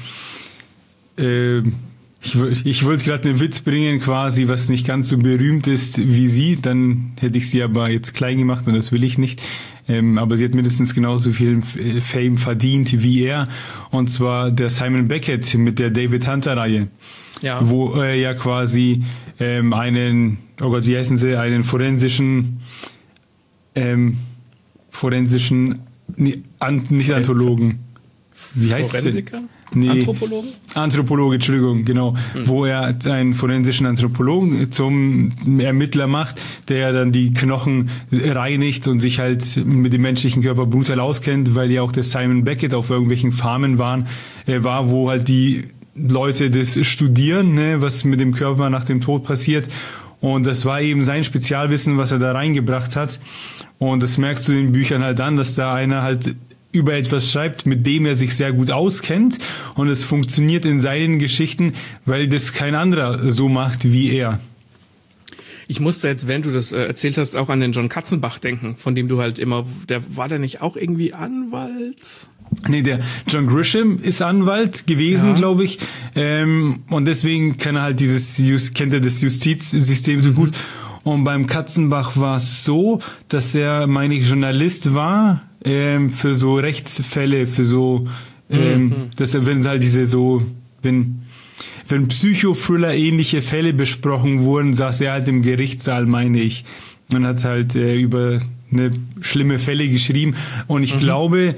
äh, ich ich wollte gerade einen Witz bringen, quasi, was nicht ganz so berühmt ist wie sie. Dann hätte ich sie aber jetzt klein gemacht und das will ich nicht. Ähm, aber sie hat mindestens genauso viel Fame verdient wie er. Und zwar der Simon Beckett mit der David Hunter-Reihe. Ja. Wo er ja quasi ähm, einen, oh Gott, wie heißen sie, einen forensischen, ähm, forensischen, nee, an, nicht Anthologen. Wie heißt es? Forensiker? Nee. Anthropologen? Anthropologe, Entschuldigung, genau. Mhm. Wo er einen forensischen Anthropologen zum Ermittler macht, der dann die Knochen reinigt und sich halt mit dem menschlichen Körper brutal auskennt, weil ja auch der Simon Beckett auf irgendwelchen Farmen waren, äh, war, wo halt die Leute das studieren, ne, was mit dem Körper nach dem Tod passiert. Und das war eben sein Spezialwissen, was er da reingebracht hat. Und das merkst du in den Büchern halt an, dass da einer halt über etwas schreibt, mit dem er sich sehr gut auskennt, und es funktioniert in seinen Geschichten, weil das kein anderer so macht wie er. Ich musste jetzt, während du das äh, erzählt hast, auch an den John Katzenbach denken, von dem du halt immer, der war der nicht auch irgendwie Anwalt? Nee, der John Grisham ist Anwalt gewesen, ja. glaube ich, ähm, und deswegen kann er halt dieses, kennt er das Justizsystem so mhm. gut. Und beim Katzenbach war es so, dass er, meine ich, Journalist war, ähm, für so Rechtsfälle, für so, ähm, mhm. dass er, wenn halt diese so, wenn, wenn Psychothriller ähnliche Fälle besprochen wurden, saß er halt im Gerichtssaal, meine ich, und hat halt äh, über eine schlimme Fälle geschrieben. Und ich mhm. glaube,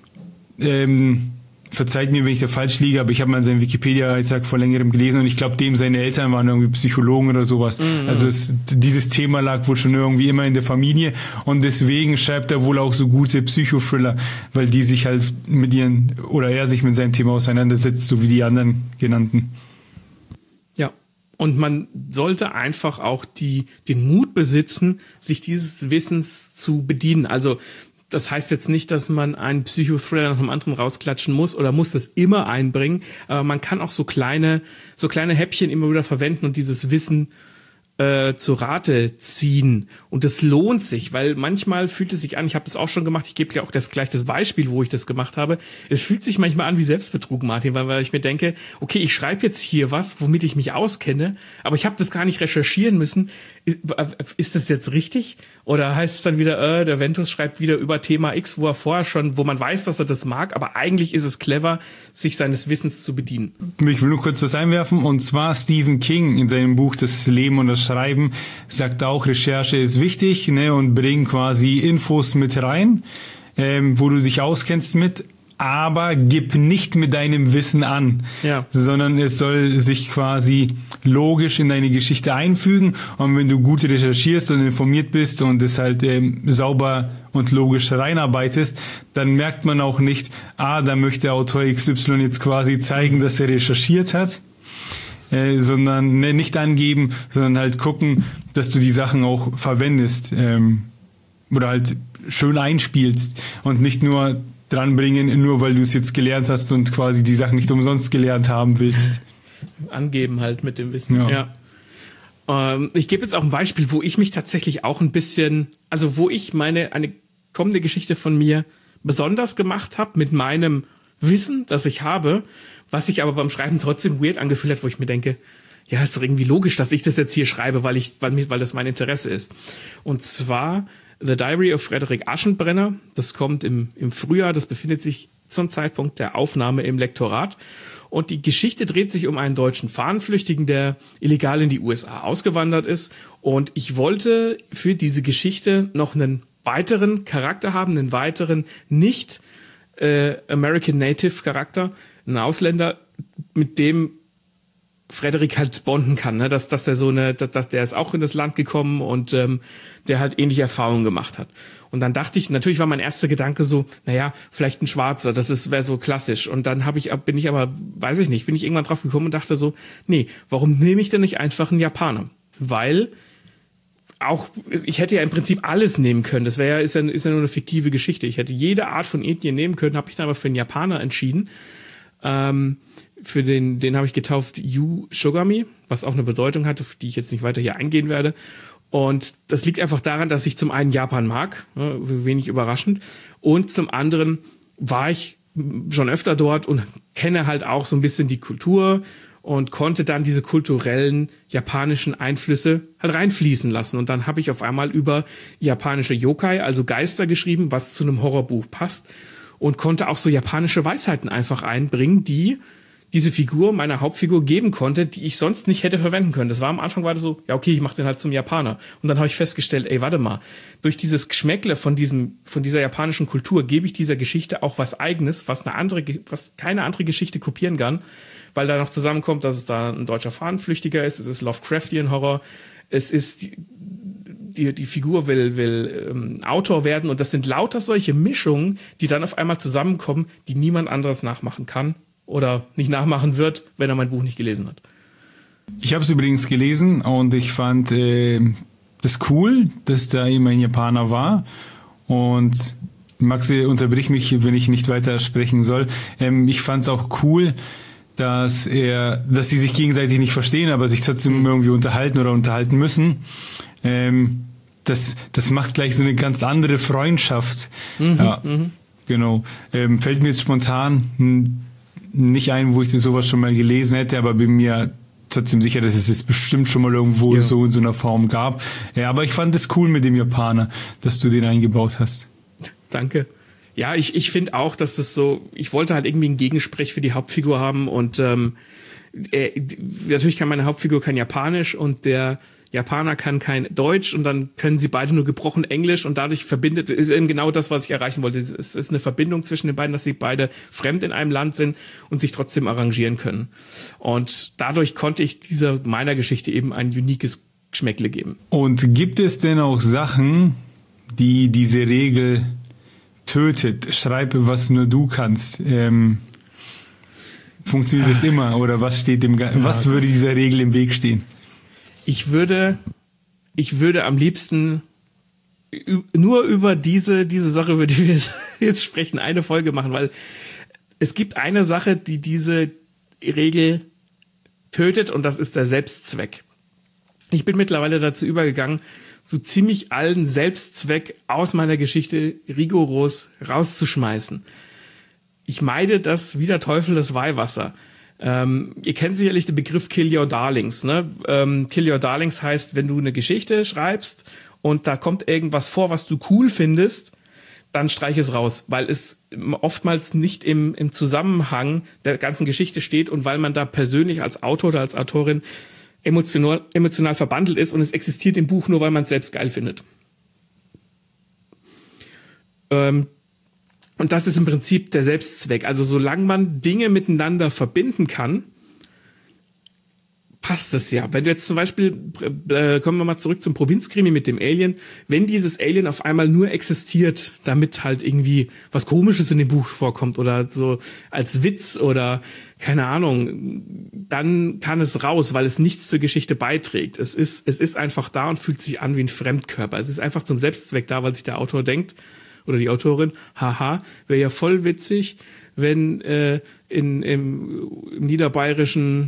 ähm, verzeiht mir, wenn ich da falsch liege, aber ich habe mal seinen Wikipedia-Eintrag vor längerem gelesen und ich glaube, dem seine Eltern waren irgendwie Psychologen oder sowas. Mhm. Also es, dieses Thema lag wohl schon irgendwie immer in der Familie, und deswegen schreibt er wohl auch so gute Psychothriller, weil die sich halt mit ihren, oder er sich mit seinem Thema auseinandersetzt, so wie die anderen genannten. Ja, und man sollte einfach auch die den Mut besitzen, sich dieses Wissens zu bedienen. Also das heißt jetzt nicht, dass man einen Psychothriller nach dem anderen rausklatschen muss oder muss das immer einbringen, aber man kann auch so kleine, so kleine Häppchen immer wieder verwenden und dieses Wissen äh, zu Rate ziehen. Und das lohnt sich, weil manchmal fühlt es sich an, ich habe das auch schon gemacht, ich gebe dir auch das, gleich das Beispiel, wo ich das gemacht habe, es fühlt sich manchmal an wie Selbstbetrug, Martin, weil, weil ich mir denke, okay, ich schreibe jetzt hier was, womit ich mich auskenne, aber ich habe das gar nicht recherchieren müssen. Ist das jetzt richtig? Oder heißt es dann wieder, äh, der Ventus schreibt wieder über Thema X, wo er vorher schon, wo man weiß, dass er das mag, aber eigentlich ist es clever, sich seines Wissens zu bedienen. Ich will nur kurz was einwerfen, und zwar Stephen King in seinem Buch Das Leben und das Schreiben sagt auch, Recherche ist wichtig, ne, und bring quasi Infos mit rein, ähm, wo du dich auskennst mit, aber gib nicht mit deinem Wissen an, ja. sondern es soll sich quasi logisch in deine Geschichte einfügen, und wenn du gut recherchierst und informiert bist und es halt ähm, sauber und logisch reinarbeitest, dann merkt man auch nicht, ah, da möchte Autor X Y jetzt quasi zeigen, dass er recherchiert hat, äh, sondern ne, nicht angeben, sondern halt gucken, dass du die Sachen auch verwendest ähm, oder halt schön einspielst und nicht nur dranbringen, nur weil du es jetzt gelernt hast und quasi die Sachen nicht umsonst gelernt haben willst. Angeben halt mit dem Wissen, ja. ja. Ähm, ich gebe jetzt auch ein Beispiel, wo ich mich tatsächlich auch ein bisschen, also wo ich meine, eine kommende Geschichte von mir besonders gemacht habe mit meinem Wissen, das ich habe, was sich aber beim Schreiben trotzdem weird angefühlt hat, wo ich mir denke, ja, ist doch irgendwie logisch, dass ich das jetzt hier schreibe, weil ich, weil mir, weil das mein Interesse ist. Und zwar The Diary of Frederick Aschenbrenner. Das kommt im, im Frühjahr. Das befindet sich zum Zeitpunkt der Aufnahme im Lektorat. Und die Geschichte dreht sich um einen deutschen Fahnenflüchtigen, der illegal in die U S A ausgewandert ist. Und ich wollte für diese Geschichte noch einen weiteren Charakter haben, einen weiteren nicht äh, American Native Charakter, einen Ausländer, mit dem Frederik halt bonden kann, ne? dass, dass er so eine, dass, dass der ist auch in das Land gekommen und ähm, der halt ähnliche Erfahrungen gemacht hat. Und dann dachte ich, natürlich war mein erster Gedanke so, naja, vielleicht ein Schwarzer, das ist wäre so klassisch. Und dann habe ich, bin ich aber, weiß ich nicht, bin ich irgendwann drauf gekommen und dachte so, nee, warum nehme ich denn nicht einfach einen Japaner? Weil auch, ich hätte ja im Prinzip alles nehmen können. Das wäre ja, ist ja, ist ja nur eine fiktive Geschichte. Ich hätte jede Art von Ethnie nehmen können, habe ich dann aber für einen Japaner entschieden. Ähm, Für den, den habe ich getauft Yu Shogami, was auch eine Bedeutung hat, auf die ich jetzt nicht weiter hier eingehen werde. Und das liegt einfach daran, dass ich zum einen Japan mag, wenig überraschend, und zum anderen war ich schon öfter dort und kenne halt auch so ein bisschen die Kultur und konnte dann diese kulturellen japanischen Einflüsse halt reinfließen lassen. Und dann habe ich auf einmal über japanische Yokai, also Geister, geschrieben, was zu einem Horrorbuch passt, und konnte auch so japanische Weisheiten einfach einbringen, die diese Figur, meiner Hauptfigur, geben konnte, die ich sonst nicht hätte verwenden können. Das war am Anfang war das so, ja okay, ich mache den halt zum Japaner. Und dann habe ich festgestellt, ey, warte mal, durch dieses Geschmäckle von diesem, von dieser japanischen Kultur gebe ich dieser Geschichte auch was Eigenes, was eine andere, was keine andere Geschichte kopieren kann, weil da noch zusammenkommt, dass es da ein deutscher Fahnenflüchtiger ist, es ist Lovecraftian Horror, es ist die, die, die Figur will, will ähm, Autor werden, und das sind lauter solche Mischungen, die dann auf einmal zusammenkommen, die niemand anderes nachmachen kann oder nicht nachmachen wird, wenn er mein Buch nicht gelesen hat. Ich habe es übrigens gelesen und ich fand äh, das cool, dass da immer ein Japaner war. Und Maxi, unterbrich mich, wenn ich nicht weiter sprechen soll. Ähm, ich fand es auch cool, dass er, dass sie sich gegenseitig nicht verstehen, aber sich trotzdem mhm. irgendwie unterhalten oder unterhalten müssen. Ähm, das, das macht gleich so eine ganz andere Freundschaft. Mhm, ja, mhm. Genau. Ähm, fällt mir jetzt spontan hm, nicht ein, wo ich sowas schon mal gelesen hätte, aber bin mir trotzdem sicher, dass es es bestimmt schon mal irgendwo ja. so in so einer Form gab. Ja, aber ich fand es cool mit dem Japaner, dass du den eingebaut hast. Danke. Ja, ich, ich finde auch, dass das so, ich wollte halt irgendwie einen Gegensprech für die Hauptfigur haben, und ähm, äh, natürlich kann meine Hauptfigur kein Japanisch und der Japaner kann kein Deutsch, und dann können sie beide nur gebrochen Englisch, und dadurch verbindet, ist eben genau das, was ich erreichen wollte. Es ist eine Verbindung zwischen den beiden, dass sie beide fremd in einem Land sind und sich trotzdem arrangieren können. Und dadurch konnte ich dieser meiner Geschichte eben ein uniques Geschmäckle geben. Und gibt es denn auch Sachen, die diese Regel tötet? Schreibe, was nur du kannst. Ähm, funktioniert das immer? Oder was steht dem, ja, was würde dieser Regel im Weg stehen? Ich würde, ich würde am liebsten, nur über diese, diese Sache, über die wir jetzt sprechen, eine Folge machen, weil es gibt eine Sache, die diese Regel tötet, und das ist der Selbstzweck. Ich bin mittlerweile dazu übergegangen, so ziemlich allen Selbstzweck aus meiner Geschichte rigoros rauszuschmeißen. Ich meide das wie der Teufel das Weihwasser. Ähm, ihr kennt sicherlich den Begriff Kill Your Darlings. Ne? Ähm, Kill Your Darlings heißt, wenn du eine Geschichte schreibst und da kommt irgendwas vor, was du cool findest, dann streich es raus, weil es oftmals nicht im, im Zusammenhang der ganzen Geschichte steht und weil man da persönlich als Autor oder als Autorin emotional, emotional verbandelt ist und es existiert im Buch nur, weil man es selbst geil findet. Ähm, Und das ist im Prinzip der Selbstzweck. Also solange man Dinge miteinander verbinden kann, passt das ja. Wenn du jetzt zum Beispiel, äh, kommen wir mal zurück zum Provinzkrimi mit dem Alien, wenn dieses Alien auf einmal nur existiert, damit halt irgendwie was Komisches in dem Buch vorkommt oder so als Witz oder keine Ahnung, dann kann es raus, weil es nichts zur Geschichte beiträgt. Es ist, es ist einfach da und fühlt sich an wie ein Fremdkörper. Es ist einfach zum Selbstzweck da, weil sich der Autor denkt, oder die Autorin, haha, wäre ja voll witzig, wenn äh, in im, im niederbayerischen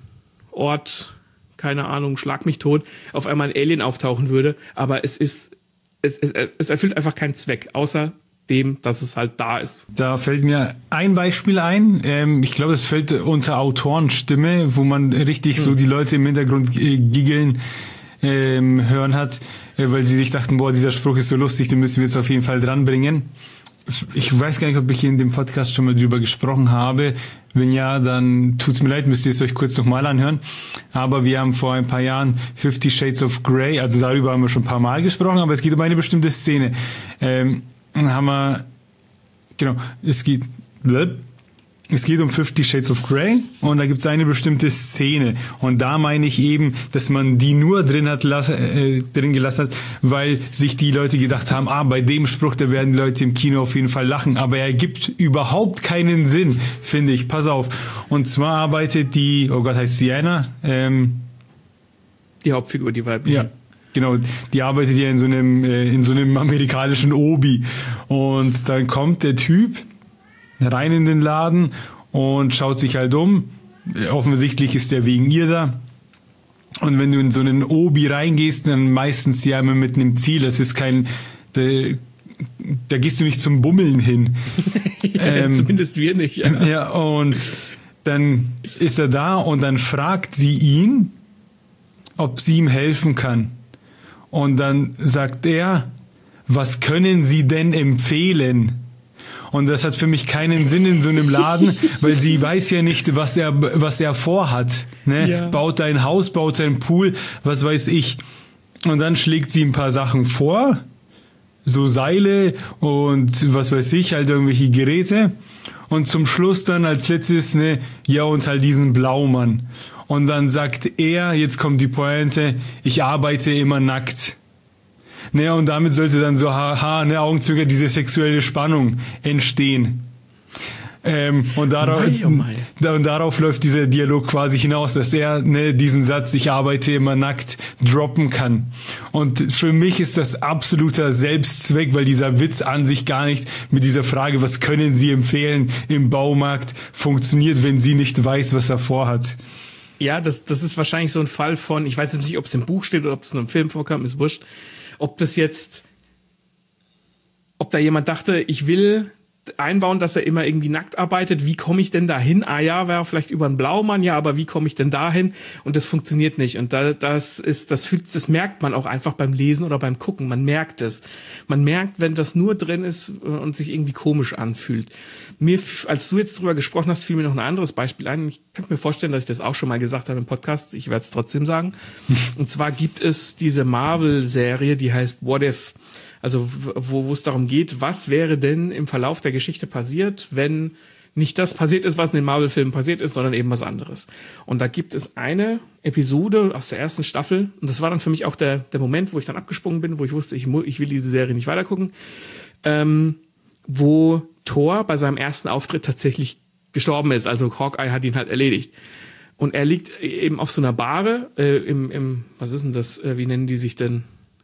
Ort, keine Ahnung, schlag mich tot, auf einmal ein Alien auftauchen würde, aber es ist, es, es, es erfüllt einfach keinen Zweck, außer dem, dass es halt da ist. Da fällt mir ein Beispiel ein. Ähm, ich glaube, es fällt unter Autorenstimme, wo man richtig hm. so die Leute im Hintergrund äh, giggeln ähm, hören hat, äh, weil sie sich dachten, boah, dieser Spruch ist so lustig, den müssen wir jetzt auf jeden Fall dranbringen. Ich weiß gar nicht, ob ich in dem Podcast schon mal drüber gesprochen habe. Wenn ja, dann tut's mir leid, müsst ihr es euch kurz nochmal anhören. Aber wir haben vor ein paar Jahren Fifty Shades of Grey, also darüber haben wir schon ein paar Mal gesprochen, aber es geht um eine bestimmte Szene. Ähm, haben wir, genau, es geht, blöd. Es geht um Fifty Shades of Grey und da gibt es eine bestimmte Szene und da meine ich eben, dass man die nur drin hat äh, drin gelassen hat, weil sich die Leute gedacht haben, ah, bei dem Spruch, da werden die Leute im Kino auf jeden Fall lachen, aber er gibt überhaupt keinen Sinn, finde ich. Pass auf. Und zwar arbeitet die, oh Gott, heißt Sienna? Ähm, die Hauptfigur, die weibliche. Ja. Genau, die arbeitet ja in so einem äh, in so einem amerikanischen Obi und dann kommt der Typ rein in den Laden und schaut sich halt um. Offensichtlich ist der wegen ihr da. Und wenn du in so einen Obi reingehst, dann meistens ja immer mit einem Ziel. Das ist kein, da, da gehst du nicht zum Bummeln hin. ja, ähm, zumindest wir nicht. Ja. ja, und dann ist er da und dann fragt sie ihn, ob sie ihm helfen kann. Und dann sagt er, was können Sie denn empfehlen? Und das hat für mich keinen Sinn in so einem Laden, weil sie weiß ja nicht, was er, was er vorhat. Ne? Ja. Baut ein Haus, baut ein Pool, was weiß ich. Und dann schlägt sie ein paar Sachen vor, so Seile und was weiß ich, halt irgendwelche Geräte. Und zum Schluss dann als letztes, ne, ja, und halt diesen Blaumann. Und dann sagt er, jetzt kommt die Pointe, ich arbeite immer nackt. Ne, und damit sollte dann so haha, ne, Augenzwinkern, diese sexuelle Spannung entstehen. Ähm, und, darauf, oh mein, oh mein. und darauf läuft dieser Dialog quasi hinaus, dass er ne, diesen Satz, ich arbeite immer nackt, droppen kann. Und für mich ist das absoluter Selbstzweck, weil dieser Witz an sich gar nicht mit dieser Frage, was können Sie empfehlen im Baumarkt, funktioniert, wenn sie nicht weiß, was er vorhat. Ja, das, das ist wahrscheinlich so ein Fall von, ich weiß jetzt nicht, ob es im Buch steht oder ob es nur im Film vorkam, ist wurscht. Ob das jetzt, ob da jemand dachte, ich will einbauen, dass er immer irgendwie nackt arbeitet, wie komme ich denn dahin? Ah ja, wäre vielleicht über einen Blaumann, ja, aber wie komme ich denn dahin? Und das funktioniert nicht. Und da, das ist, das fühlt, das merkt man auch einfach beim Lesen oder beim Gucken. Man merkt es. Man merkt, wenn das nur drin ist und sich irgendwie komisch anfühlt. Mir, als du jetzt drüber gesprochen hast, fiel mir noch ein anderes Beispiel ein. Ich kann mir vorstellen, dass ich das auch schon mal gesagt habe im Podcast. Ich werde es trotzdem sagen. Und zwar gibt es diese Marvel-Serie, die heißt What If? Also wo, wo es darum geht, was wäre denn im Verlauf der Geschichte passiert, wenn nicht das passiert ist, was in den Marvel-Filmen passiert ist, sondern eben was anderes. Und da gibt es eine Episode aus der ersten Staffel, und das war dann für mich auch der, der Moment, wo ich dann abgesprungen bin, wo ich wusste, ich, ich will diese Serie nicht weitergucken, ähm, wo Thor bei seinem ersten Auftritt tatsächlich gestorben ist. Also Hawkeye hat ihn halt erledigt. Und er liegt eben auf so einer Bahre, äh, im, im, was ist denn das, äh, wie nennen die sich denn?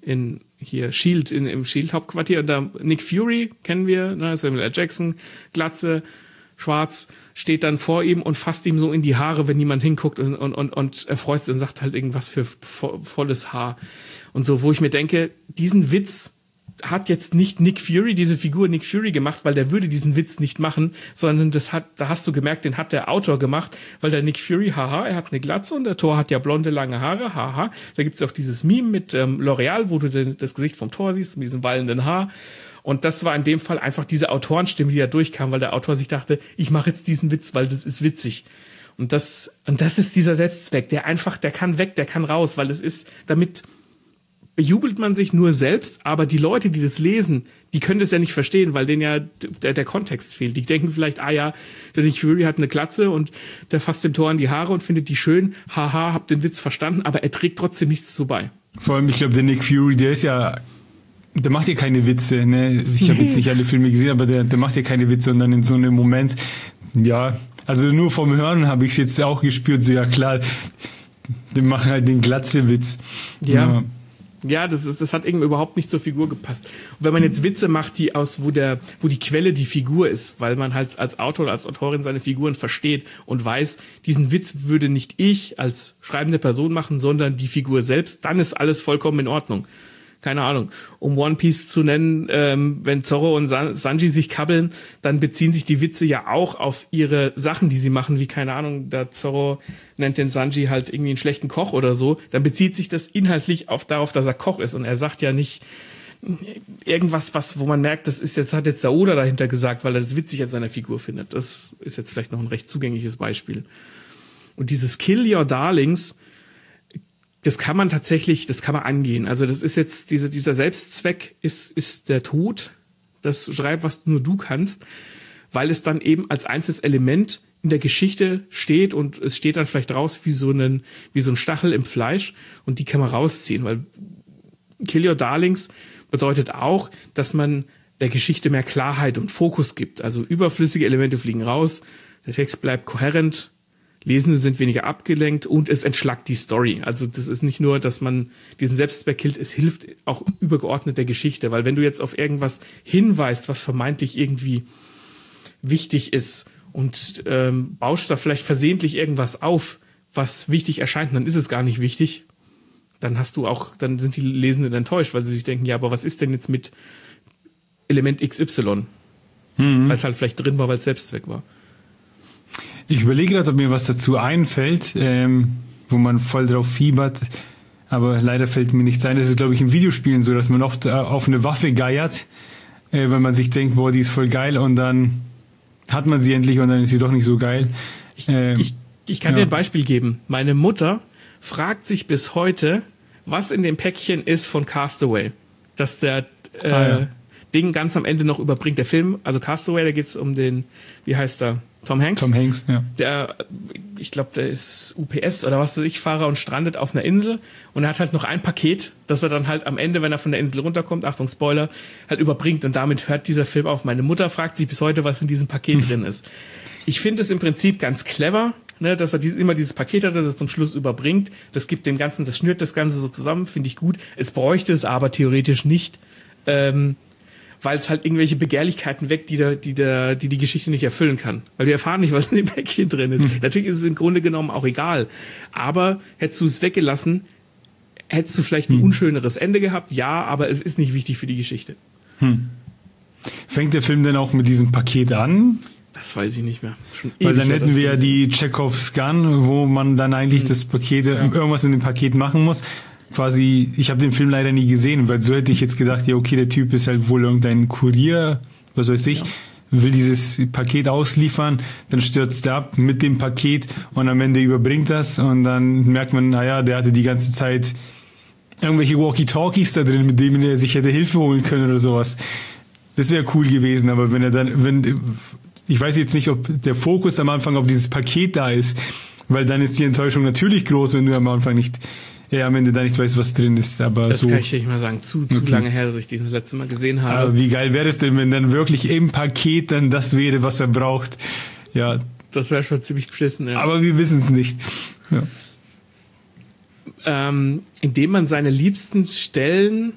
in hier Shield, in, im Shield-Hauptquartier. Und da Nick Fury kennen wir, ne, Samuel L. Jackson, Glatze, schwarz, steht dann vor ihm und fasst ihm so in die Haare, wenn niemand hinguckt und, und, und, und er freut sich und sagt halt irgendwas für vo, volles Haar. Und so, wo ich mir denke, diesen Witz hat jetzt nicht Nick Fury, diese Figur Nick Fury gemacht, weil der würde diesen Witz nicht machen, sondern das hat, da hast du gemerkt, den hat der Autor gemacht, weil der Nick Fury, haha, er hat eine Glatze und der Thor hat ja blonde, lange Haare, haha. Da gibt's auch dieses Meme mit ähm, L'Oreal, wo du den, das Gesicht vom Thor siehst mit diesem wallenden Haar. Und das war in dem Fall einfach diese Autorenstimme, die da durchkam, weil der Autor sich dachte, ich mache jetzt diesen Witz, weil das ist witzig. Und das, und das ist dieser Selbstzweck, der einfach, der kann weg, der kann raus, weil es ist, damit bejubelt man sich nur selbst, aber die Leute, die das lesen, die können das ja nicht verstehen, weil denen ja der, der Kontext fehlt. Die denken vielleicht, ah ja, der Nick Fury hat eine Glatze und der fasst dem Tor an die Haare und findet die schön. Haha, hab den Witz verstanden, aber er trägt trotzdem nichts zu bei. Vor allem, ich glaube, der Nick Fury, der ist ja, der macht ja keine Witze, ne? Ich habe jetzt nicht alle Filme gesehen, aber der, der macht ja keine Witze und dann in so einem Moment, ja, also nur vom Hören habe ich es jetzt auch gespürt, so ja klar, die machen halt den Glatze-Witz. Ja. ja. Ja, das ist, das hat irgendwie überhaupt nicht zur Figur gepasst. Und wenn man jetzt Witze macht, die aus, wo der, wo die Quelle die Figur ist, weil man halt als Autor oder als Autorin seine Figuren versteht und weiß, diesen Witz würde nicht ich als schreibende Person machen, sondern die Figur selbst, dann ist alles vollkommen in Ordnung. Keine Ahnung, um One Piece zu nennen, ähm, wenn Zorro und San- Sanji sich kabbeln, dann beziehen sich die Witze ja auch auf ihre Sachen, die sie machen, wie, keine Ahnung, da Zorro nennt den Sanji halt irgendwie einen schlechten Koch oder so, dann bezieht sich das inhaltlich auf darauf, dass er Koch ist und er sagt ja nicht irgendwas, was, wo man merkt, das ist jetzt, hat jetzt der Oda dahinter gesagt, weil er das witzig an seiner Figur findet. Das ist jetzt vielleicht noch ein recht zugängliches Beispiel. Und dieses Kill Your Darlings, das kann man tatsächlich, das kann man angehen. Also das ist jetzt, diese, dieser Selbstzweck ist, ist der Tod. Das schreib, was nur du kannst, weil es dann eben als einzelnes Element in der Geschichte steht und es steht dann vielleicht raus wie so ein, wie so ein Stachel im Fleisch und die kann man rausziehen, weil Kill Your Darlings bedeutet auch, dass man der Geschichte mehr Klarheit und Fokus gibt. Also überflüssige Elemente fliegen raus, der Text bleibt kohärent, Lesende sind weniger abgelenkt und es entschlackt die Story. Also das ist nicht nur, dass man diesen Selbstzweck killt, es hilft auch übergeordnet der Geschichte. Weil wenn du jetzt auf irgendwas hinweist, was vermeintlich irgendwie wichtig ist und ähm, bauschst da vielleicht versehentlich irgendwas auf, was wichtig erscheint, dann ist es gar nicht wichtig. Dann hast du auch, dann sind die Lesenden enttäuscht, weil sie sich denken, ja, aber was ist denn jetzt mit Element X Y? Mhm. Weil es halt vielleicht drin war, weil es Selbstzweck war. Ich überlege gerade, ob mir was dazu einfällt, ähm, wo man voll drauf fiebert, aber leider fällt mir nichts ein. Das ist, glaube ich, in Videospielen so, dass man oft äh, auf eine Waffe geiert, äh, wenn man sich denkt, boah, die ist voll geil und dann hat man sie endlich und dann ist sie doch nicht so geil. Ähm, ich, ich kann ja. dir ein Beispiel geben. Meine Mutter fragt sich bis heute, was in dem Päckchen ist von Castaway, dass der äh, ah, ja. Ding ganz am Ende noch überbringt. Der Film, also Castaway, da geht es um den, wie heißt er? Tom Hanks. Tom Hanks, ja. Der, ich glaube, der ist U P S oder was weiß ich, Fahrer und strandet auf einer Insel und er hat halt noch ein Paket, das er dann halt am Ende, wenn er von der Insel runterkommt, Achtung, Spoiler, halt überbringt und damit hört dieser Film auf. Meine Mutter fragt sich bis heute, was in diesem Paket hm. drin ist. Ich finde es im Prinzip ganz clever, ne, dass er dieses, immer dieses Paket hat, das er zum Schluss überbringt. Das gibt dem Ganzen, das schnürt das Ganze so zusammen, finde ich gut. Es bräuchte es aber theoretisch nicht. Ähm, weil es halt irgendwelche Begehrlichkeiten weckt, die da, die da, die die Geschichte nicht erfüllen kann. Weil wir erfahren nicht, was in dem Päckchen drin ist. Hm. Natürlich ist es im Grunde genommen auch egal. Aber hättest du es weggelassen, hättest du vielleicht ein hm. unschöneres Ende gehabt. Ja, aber es ist nicht wichtig für die Geschichte. Hm. Fängt der Film denn auch mit diesem Paket an? Das weiß ich nicht mehr. Schon weil dann hätten wir ja die Chekhovs Gun, wo man dann eigentlich hm. das Paket, ja. irgendwas mit dem Paket machen muss. Quasi, ich habe den Film leider nie gesehen, weil so hätte ich jetzt gedacht, ja okay, der Typ ist halt wohl irgendein Kurier, was weiß ich, ja. will dieses Paket ausliefern, dann stürzt er ab mit dem Paket und am Ende überbringt das und dann merkt man, naja, der hatte die ganze Zeit irgendwelche Walkie-Talkies da drin, mit denen er sich hätte Hilfe holen können oder sowas. Das wäre cool gewesen, aber wenn er dann, wenn, ich weiß jetzt nicht, ob der Fokus am Anfang auf dieses Paket da ist, weil dann ist die Enttäuschung natürlich groß, wenn du am Anfang nicht ja, am Ende da nicht weiß, was drin ist, aber das so. Das kann ich nicht mal sagen. Zu, zu okay. lange her, dass ich diesen das letzte Mal gesehen habe. Aber wie geil wäre es denn, wenn dann wirklich im Paket dann das wäre, was er braucht? Ja. Das wäre schon ziemlich beschissen, ja. Aber wir wissen es nicht. Ja. ähm, indem man seine liebsten Stellen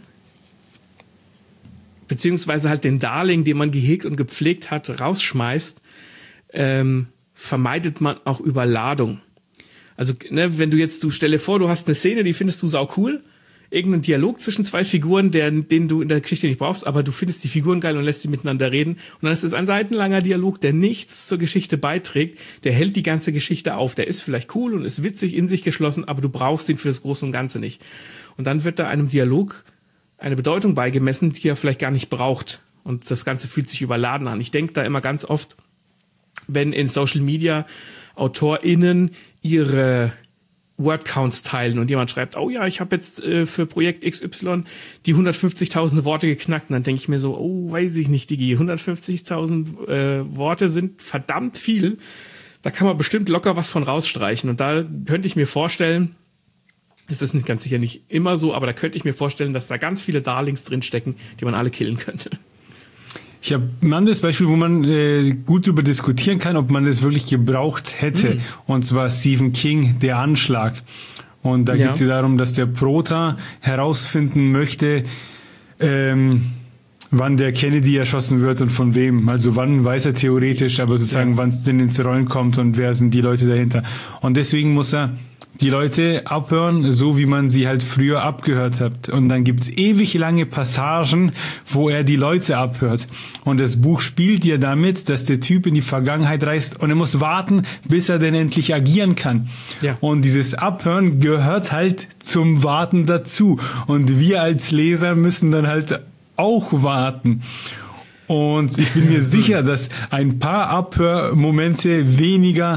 beziehungsweise halt den Darling, den man gehegt und gepflegt hat, rausschmeißt, ähm, vermeidet man auch Überladung. Also, ne, wenn du jetzt, du stelle vor, du hast eine Szene, die findest du sau cool, irgendeinen Dialog zwischen zwei Figuren, der, den du in der Geschichte nicht brauchst, aber du findest die Figuren geil und lässt sie miteinander reden. Und dann ist es ein seitenlanger Dialog, der nichts zur Geschichte beiträgt, der hält die ganze Geschichte auf. Der ist vielleicht cool und ist witzig in sich geschlossen, aber du brauchst ihn für das Große und Ganze nicht. Und dann wird da einem Dialog eine Bedeutung beigemessen, die er vielleicht gar nicht braucht. Und das Ganze fühlt sich überladen an. Ich denke da immer ganz oft, wenn in Social Media AutorInnen ihre Wordcounts teilen und jemand schreibt, oh ja, ich habe jetzt äh, für Projekt X Y die hundertfünfzigtausend Worte geknackt. Und dann denke ich mir so, oh, weiß ich nicht, Digi, hundertfünfzigtausend äh, Worte sind verdammt viel. Da kann man bestimmt locker was von rausstreichen. Und da könnte ich mir vorstellen, es ist nicht ganz sicher nicht immer so, aber da könnte ich mir vorstellen, dass da ganz viele Darlings drinstecken, die man alle killen könnte. Ich habe ein anderes Beispiel, wo man äh, gut darüber diskutieren kann, ob man das wirklich gebraucht hätte. Mhm. Und zwar Stephen King, Der Anschlag. Und da ja. geht es ja darum, dass der Prota herausfinden möchte, ähm, wann der Kennedy erschossen wird und von wem. Also wann weiß er theoretisch, aber sozusagen ja. wann es denn ins Rollen kommt und wer sind die Leute dahinter. Und deswegen muss er die Leute abhören, so wie man sie halt früher abgehört hat. Und dann gibt's ewig lange Passagen, wo er die Leute abhört. Und das Buch spielt ja damit, dass der Typ in die Vergangenheit reist und er muss warten, bis er denn endlich agieren kann. Ja. Und dieses Abhören gehört halt zum Warten dazu. Und wir als Leser müssen dann halt auch warten. Und ich bin mir sicher, dass ein paar Abhörmomente weniger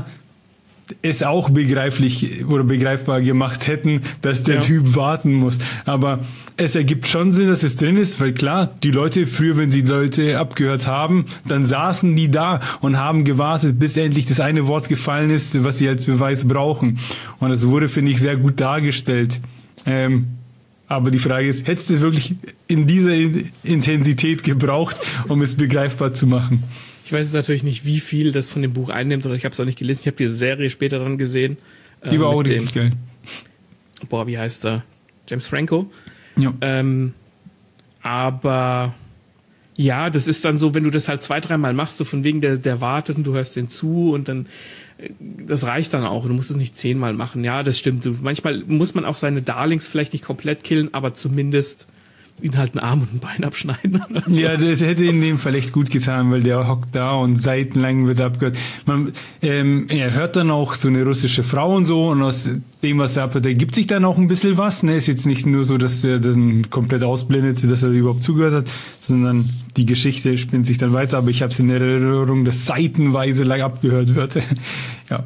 es auch begreiflich oder begreifbar gemacht hätten, dass der ja. Typ warten muss. Aber es ergibt schon Sinn, dass es drin ist, weil klar, die Leute früher, wenn sie die Leute abgehört haben, dann saßen die da und haben gewartet, bis endlich das eine Wort gefallen ist, was sie als Beweis brauchen. Und das wurde, finde ich, sehr gut dargestellt. Ähm, aber die Frage ist, hättest du es wirklich in dieser Intensität gebraucht, um es begreifbar zu machen? Ich weiß jetzt natürlich nicht, wie viel das von dem Buch einnimmt, oder ich habe es auch nicht gelesen. Ich habe die Serie später dann gesehen. Die war äh, auch richtig geil. Boah, wie heißt er? James Franco. Ja. Ähm, aber ja, das ist dann so, wenn du das halt zwei, dreimal machst, so von wegen der, der wartet und du hörst den zu und dann, das reicht dann auch. Du musst es nicht zehnmal machen. Ja, das stimmt. Du, manchmal muss man auch seine Darlings vielleicht nicht komplett killen, aber zumindest ihn halt einen Arm und ein Bein abschneiden oder so. Ja, das hätte in dem Fall echt gut getan, weil der hockt da und seitenlang wird abgehört. Man, ähm, er hört dann auch so eine russische Frau und so, und aus dem, was er abhört, ergibt sich dann auch ein bisschen was. Ne? Ist jetzt nicht nur so, dass er das komplett ausblendet, dass er überhaupt zugehört hat, sondern die Geschichte spinnt sich dann weiter. Aber ich habe es in Erinnerung, dass seitenweise lang abgehört wird. Ja.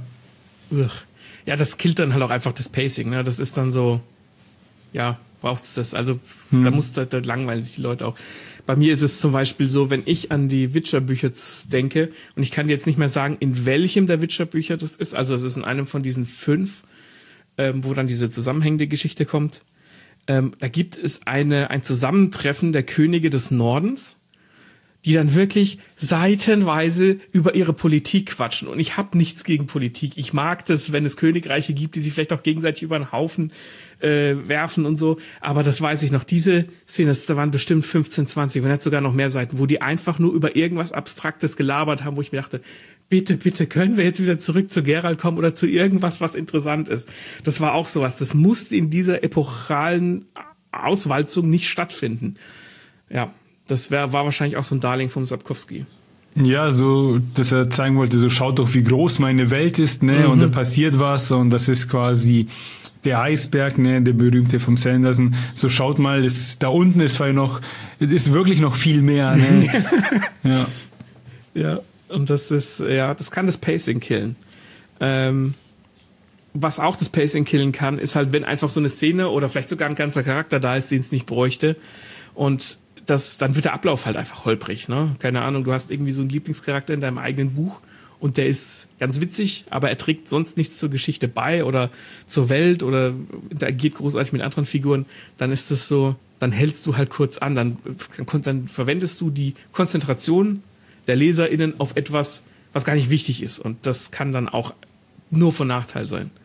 Ja, das killt dann halt auch einfach das Pacing. Ne? Das ist dann so, ja, braucht's das. Also hm. da muss da, da langweilen sich die Leute auch. Bei mir ist es zum Beispiel so, wenn ich an die Witcher-Bücher denke, und ich kann jetzt nicht mehr sagen, in welchem der Witcher-Bücher das ist, also es ist in einem von diesen fünf, ähm, wo dann diese zusammenhängende Geschichte kommt, ähm, da gibt es eine ein Zusammentreffen der Könige des Nordens, die dann wirklich seitenweise über ihre Politik quatschen. Und ich habe nichts gegen Politik. Ich mag das, wenn es Königreiche gibt, die sich vielleicht auch gegenseitig über den Haufen äh, werfen und so. Aber das weiß ich noch. Diese Szene, das, da waren bestimmt fünfzehn, zwanzig, wenn nicht sogar noch mehr Seiten, wo die einfach nur über irgendwas Abstraktes gelabert haben, wo ich mir dachte, bitte, bitte, können wir jetzt wieder zurück zu Geralt kommen oder zu irgendwas, was interessant ist. Das war auch sowas. Das musste in dieser epochalen Auswalzung nicht stattfinden. Ja. Das wär, war wahrscheinlich auch so ein Darling vom Sapkowski. Ja, so, dass er zeigen wollte, so schaut doch, wie groß meine Welt ist, ne, mhm. und da passiert was, und das ist quasi der Eisberg, ne, der berühmte vom Sanderson. So schaut mal, ist, da unten ist vielleicht noch, ist wirklich noch viel mehr, ne. Ja. Ja, und das ist, ja, das kann das Pacing killen. Ähm, was auch das Pacing killen kann, ist halt, wenn einfach so eine Szene oder vielleicht sogar ein ganzer Charakter da ist, den es nicht bräuchte, und das, dann wird der Ablauf halt einfach holprig, ne? Keine Ahnung, du hast irgendwie so einen Lieblingscharakter in deinem eigenen Buch und der ist ganz witzig, aber er trägt sonst nichts zur Geschichte bei oder zur Welt oder interagiert großartig mit anderen Figuren, dann ist das so, dann hältst du halt kurz an, dann, dann verwendest du die Konzentration der LeserInnen auf etwas, was gar nicht wichtig ist, und das kann dann auch nur von Nachteil sein.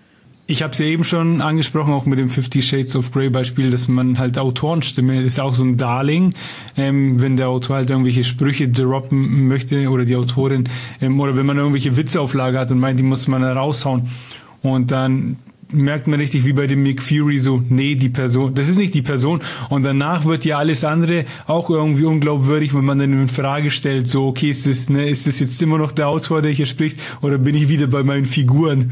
Ich habe es ja eben schon angesprochen, auch mit dem Fifty Shades of Grey Beispiel, dass man halt Autorenstimme, das ist auch so ein Darling, ähm, wenn der Autor halt irgendwelche Sprüche droppen möchte oder die Autorin, ähm, oder wenn man irgendwelche Witzauflage hat und meint, die muss man raushauen und dann merkt man richtig wie bei dem Nick Fury so, nee, die Person, das ist nicht die Person und danach wird ja alles andere auch irgendwie unglaubwürdig, wenn man dann in Frage stellt, so, okay, ist das, ne, ist das jetzt immer noch der Autor, der hier spricht oder bin ich wieder bei meinen Figuren?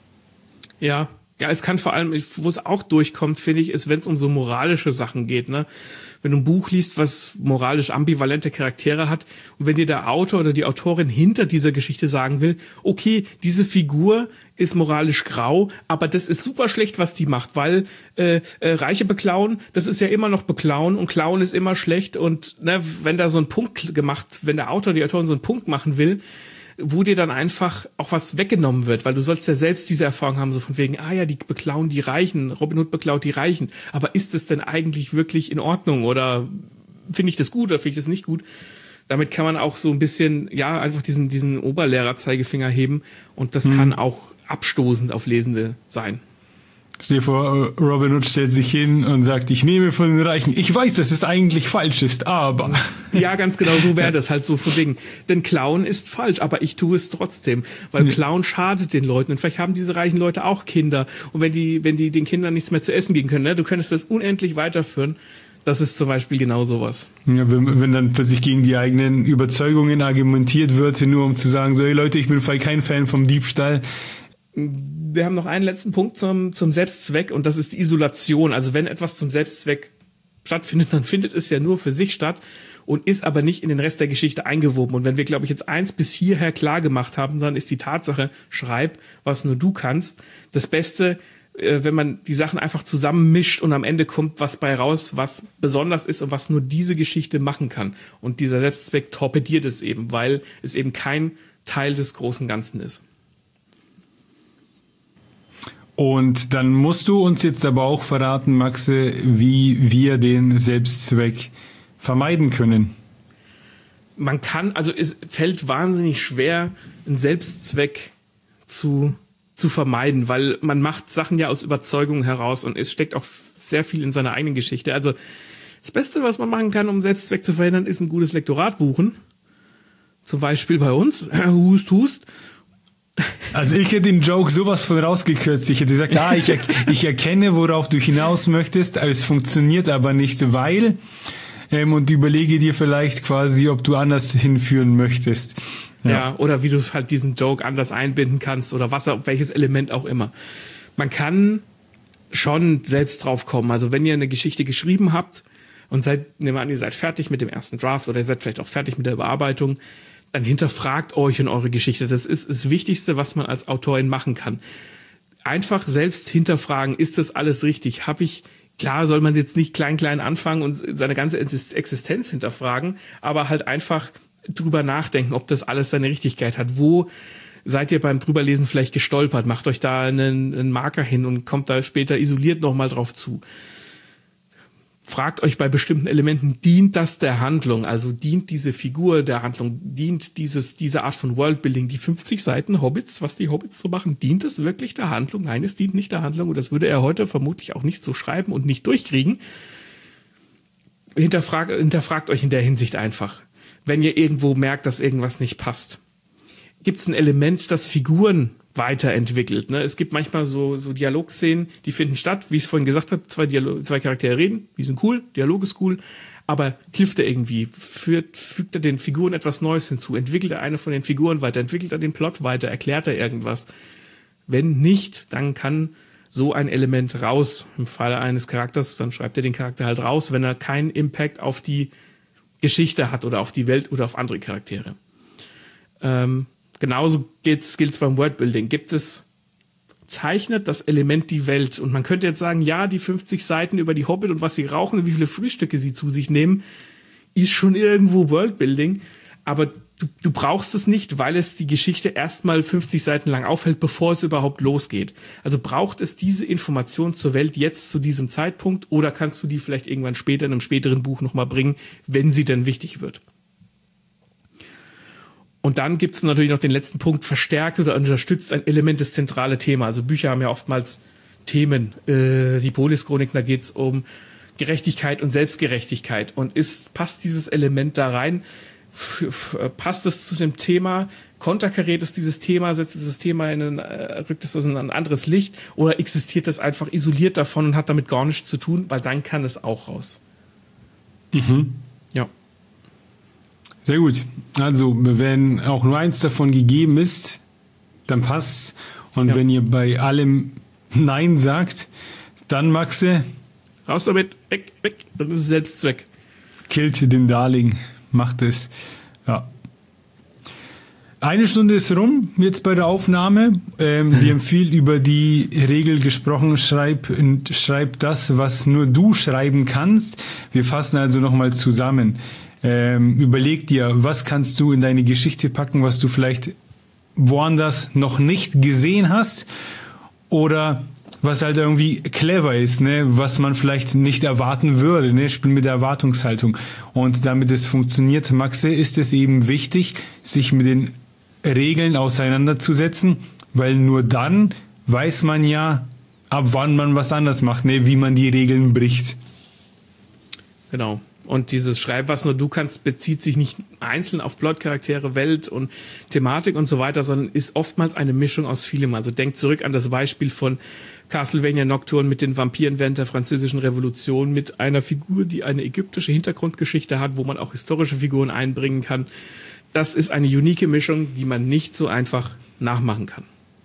Ja, ja, es kann vor allem, wo es auch durchkommt, finde ich, ist, wenn es um so moralische Sachen geht, ne? Wenn du ein Buch liest, was moralisch ambivalente Charaktere hat und wenn dir der Autor oder die Autorin hinter dieser Geschichte sagen will, okay, diese Figur ist moralisch grau, aber das ist super schlecht, was die macht, weil äh, äh, Reiche beklauen, das ist ja immer noch beklauen und klauen ist immer schlecht und ne, wenn da so ein Punkt gemacht, wenn der Autor, die Autorin so einen Punkt machen will, wo dir dann einfach auch was weggenommen wird, weil du sollst ja selbst diese Erfahrung haben, so von wegen, ah ja, die beklauen die Reichen, Robin Hood beklaut die Reichen, aber ist es denn eigentlich wirklich in Ordnung oder finde ich das gut oder finde ich das nicht gut? Damit kann man auch so ein bisschen, ja, einfach diesen, diesen Oberlehrer-Zeigefinger heben und das hm. kann auch abstoßend auf Lesende sein. Stell dir vor, Robin Hood stellt sich hin und sagt, ich nehme von den Reichen. Ich weiß, dass es eigentlich falsch ist, aber... Ja, ganz genau, so wäre das halt so von wegen. Denn Klauen ist falsch, aber ich tue es trotzdem. Weil ja. Klauen schadet den Leuten. Und vielleicht haben diese reichen Leute auch Kinder. Und wenn die, wenn die den Kindern nichts mehr zu essen geben können, ne, du könntest das unendlich weiterführen. Das ist zum Beispiel genau sowas. Ja, wenn, wenn dann plötzlich gegen die eigenen Überzeugungen argumentiert wird, nur um zu sagen, so, hey Leute, ich bin kein Fan vom Diebstahl. Wir haben noch einen letzten Punkt zum, zum Selbstzweck und das ist die Isolation. Also wenn etwas zum Selbstzweck stattfindet, dann findet es ja nur für sich statt und ist aber nicht in den Rest der Geschichte eingewoben. Und wenn wir, glaube ich, jetzt eins bis hierher klar gemacht haben, dann ist die Tatsache, schreib, was nur du kannst. Das Beste, äh, wenn man die Sachen einfach zusammenmischt und am Ende kommt was bei raus, was besonders ist und was nur diese Geschichte machen kann. Und dieser Selbstzweck torpediert es eben, weil es eben kein Teil des großen Ganzen ist. Und dann musst du uns jetzt aber auch verraten, Maxe, wie wir den Selbstzweck vermeiden können. Man kann, also es fällt wahnsinnig schwer, einen Selbstzweck zu, zu vermeiden, weil man macht Sachen ja aus Überzeugung heraus und es steckt auch sehr viel in seiner eigenen Geschichte. Also das Beste, was man machen kann, um einen Selbstzweck zu verhindern, ist ein gutes Lektorat buchen. Zum Beispiel bei uns, hust, hust. Also ich hätte den Joke sowas von rausgekürzt. Ich hätte gesagt, ah, ich, er- ich erkenne, worauf du hinaus möchtest, aber es funktioniert aber nicht, weil ähm, und überlege dir vielleicht quasi, ob du anders hinführen möchtest. Ja. ja, oder wie du halt diesen Joke anders einbinden kannst oder was, welches Element auch immer. Man kann schon selbst drauf kommen. Also wenn ihr eine Geschichte geschrieben habt und seid, nehmen wir an, ihr seid fertig mit dem ersten Draft oder ihr seid vielleicht auch fertig mit der Überarbeitung, dann hinterfragt euch und eure Geschichte. Das ist das Wichtigste, was man als Autorin machen kann. Einfach selbst hinterfragen, ist das alles richtig? Habe ich, klar soll man jetzt nicht klein, klein anfangen und seine ganze Existenz hinterfragen, aber halt einfach drüber nachdenken, ob das alles seine Richtigkeit hat. Wo seid ihr beim Drüberlesen vielleicht gestolpert? Macht euch da einen, einen Marker hin und kommt da später isoliert nochmal drauf zu. Fragt euch bei bestimmten Elementen, dient das der Handlung? Also dient diese Figur der Handlung? Dient dieses, diese Art von Worldbuilding, die fünfzig Seiten Hobbits, was die Hobbits so machen, dient es wirklich der Handlung? Nein, es dient nicht der Handlung und das würde er heute vermutlich auch nicht so schreiben und nicht durchkriegen. Hinterfragt, hinterfragt euch in der Hinsicht einfach. Wenn ihr irgendwo merkt, dass irgendwas nicht passt. Gibt es ein Element, das Figuren weiterentwickelt. Ne? Es gibt manchmal so, so Dialogszenen, die finden statt, wie ich es vorhin gesagt habe, zwei, Dialog- zwei Charaktere reden, die sind cool, Dialog ist cool, aber hilft er irgendwie, führt, fügt er den Figuren etwas Neues hinzu, entwickelt er eine von den Figuren weiter, entwickelt er den Plot weiter, erklärt er irgendwas. Wenn nicht, dann kann so ein Element raus. Im Falle eines Charakters, dann schreibt er den Charakter halt raus, wenn er keinen Impact auf die Geschichte hat oder auf die Welt oder auf andere Charaktere. Ähm, Genauso geht's, gilt's beim Wordbuilding. Gibt es, zeichnet das Element die Welt? Und man könnte jetzt sagen, ja, die fünfzig Seiten über die Hobbit und was sie rauchen und wie viele Frühstücke sie zu sich nehmen, ist schon irgendwo Worldbuilding. Aber du, du brauchst es nicht, weil es die Geschichte erstmal fünfzig Seiten lang aufhält, bevor es überhaupt losgeht. Also braucht es diese Information zur Welt jetzt zu diesem Zeitpunkt oder kannst du die vielleicht irgendwann später in einem späteren Buch nochmal bringen, wenn sie denn wichtig wird? Und dann gibt es natürlich noch den letzten Punkt, verstärkt oder unterstützt ein Element das zentrale Thema. Also Bücher haben ja oftmals Themen. Äh, die Polis-Chronik, da geht es um Gerechtigkeit und Selbstgerechtigkeit. Und ist, passt dieses Element da rein? F- f- passt es zu dem Thema? Konterkariert es dieses Thema? Setzt es das Thema in ein, äh, rückt es das in ein anderes Licht? Oder existiert das einfach isoliert davon und hat damit gar nichts zu tun? Weil dann kann es auch raus. Mhm. Ja. Sehr gut. Also, wenn auch nur eins davon gegeben ist, dann passt's. Und Ja. wenn ihr bei allem Nein sagt, dann, Maxe, Raus damit, weg, weg, dann ist es Selbstzweck. killt den Darling. Macht es. Ja. Eine Stunde ist rum, jetzt bei der Aufnahme. Ähm, wir haben viel über die Regel gesprochen, schreib, schreib das, was nur du schreiben kannst. Wir fassen also nochmal zusammen. Ähm, überleg dir, was kannst du in deine Geschichte packen, was du vielleicht woanders noch nicht gesehen hast oder was halt irgendwie clever ist, ne, was man vielleicht nicht erwarten würde, ne, Spiel mit der Erwartungshaltung. Und damit es funktioniert, Maxe, ist es eben wichtig, sich mit den Regeln auseinanderzusetzen, weil nur dann weiß man ja, ab wann man was anders macht, ne, wie man die Regeln bricht. Genau. Und dieses Schreib, was nur du kannst, bezieht sich nicht einzeln auf Plotcharaktere, Welt und Thematik und so weiter, sondern ist oftmals eine Mischung aus vielem. Also denkt zurück an das Beispiel von Castlevania Nocturne mit den Vampiren während der Französischen Revolution, mit einer Figur, die eine ägyptische Hintergrundgeschichte hat, wo man auch historische Figuren einbringen kann. Das ist eine unique Mischung, die man nicht so einfach nachmachen kann.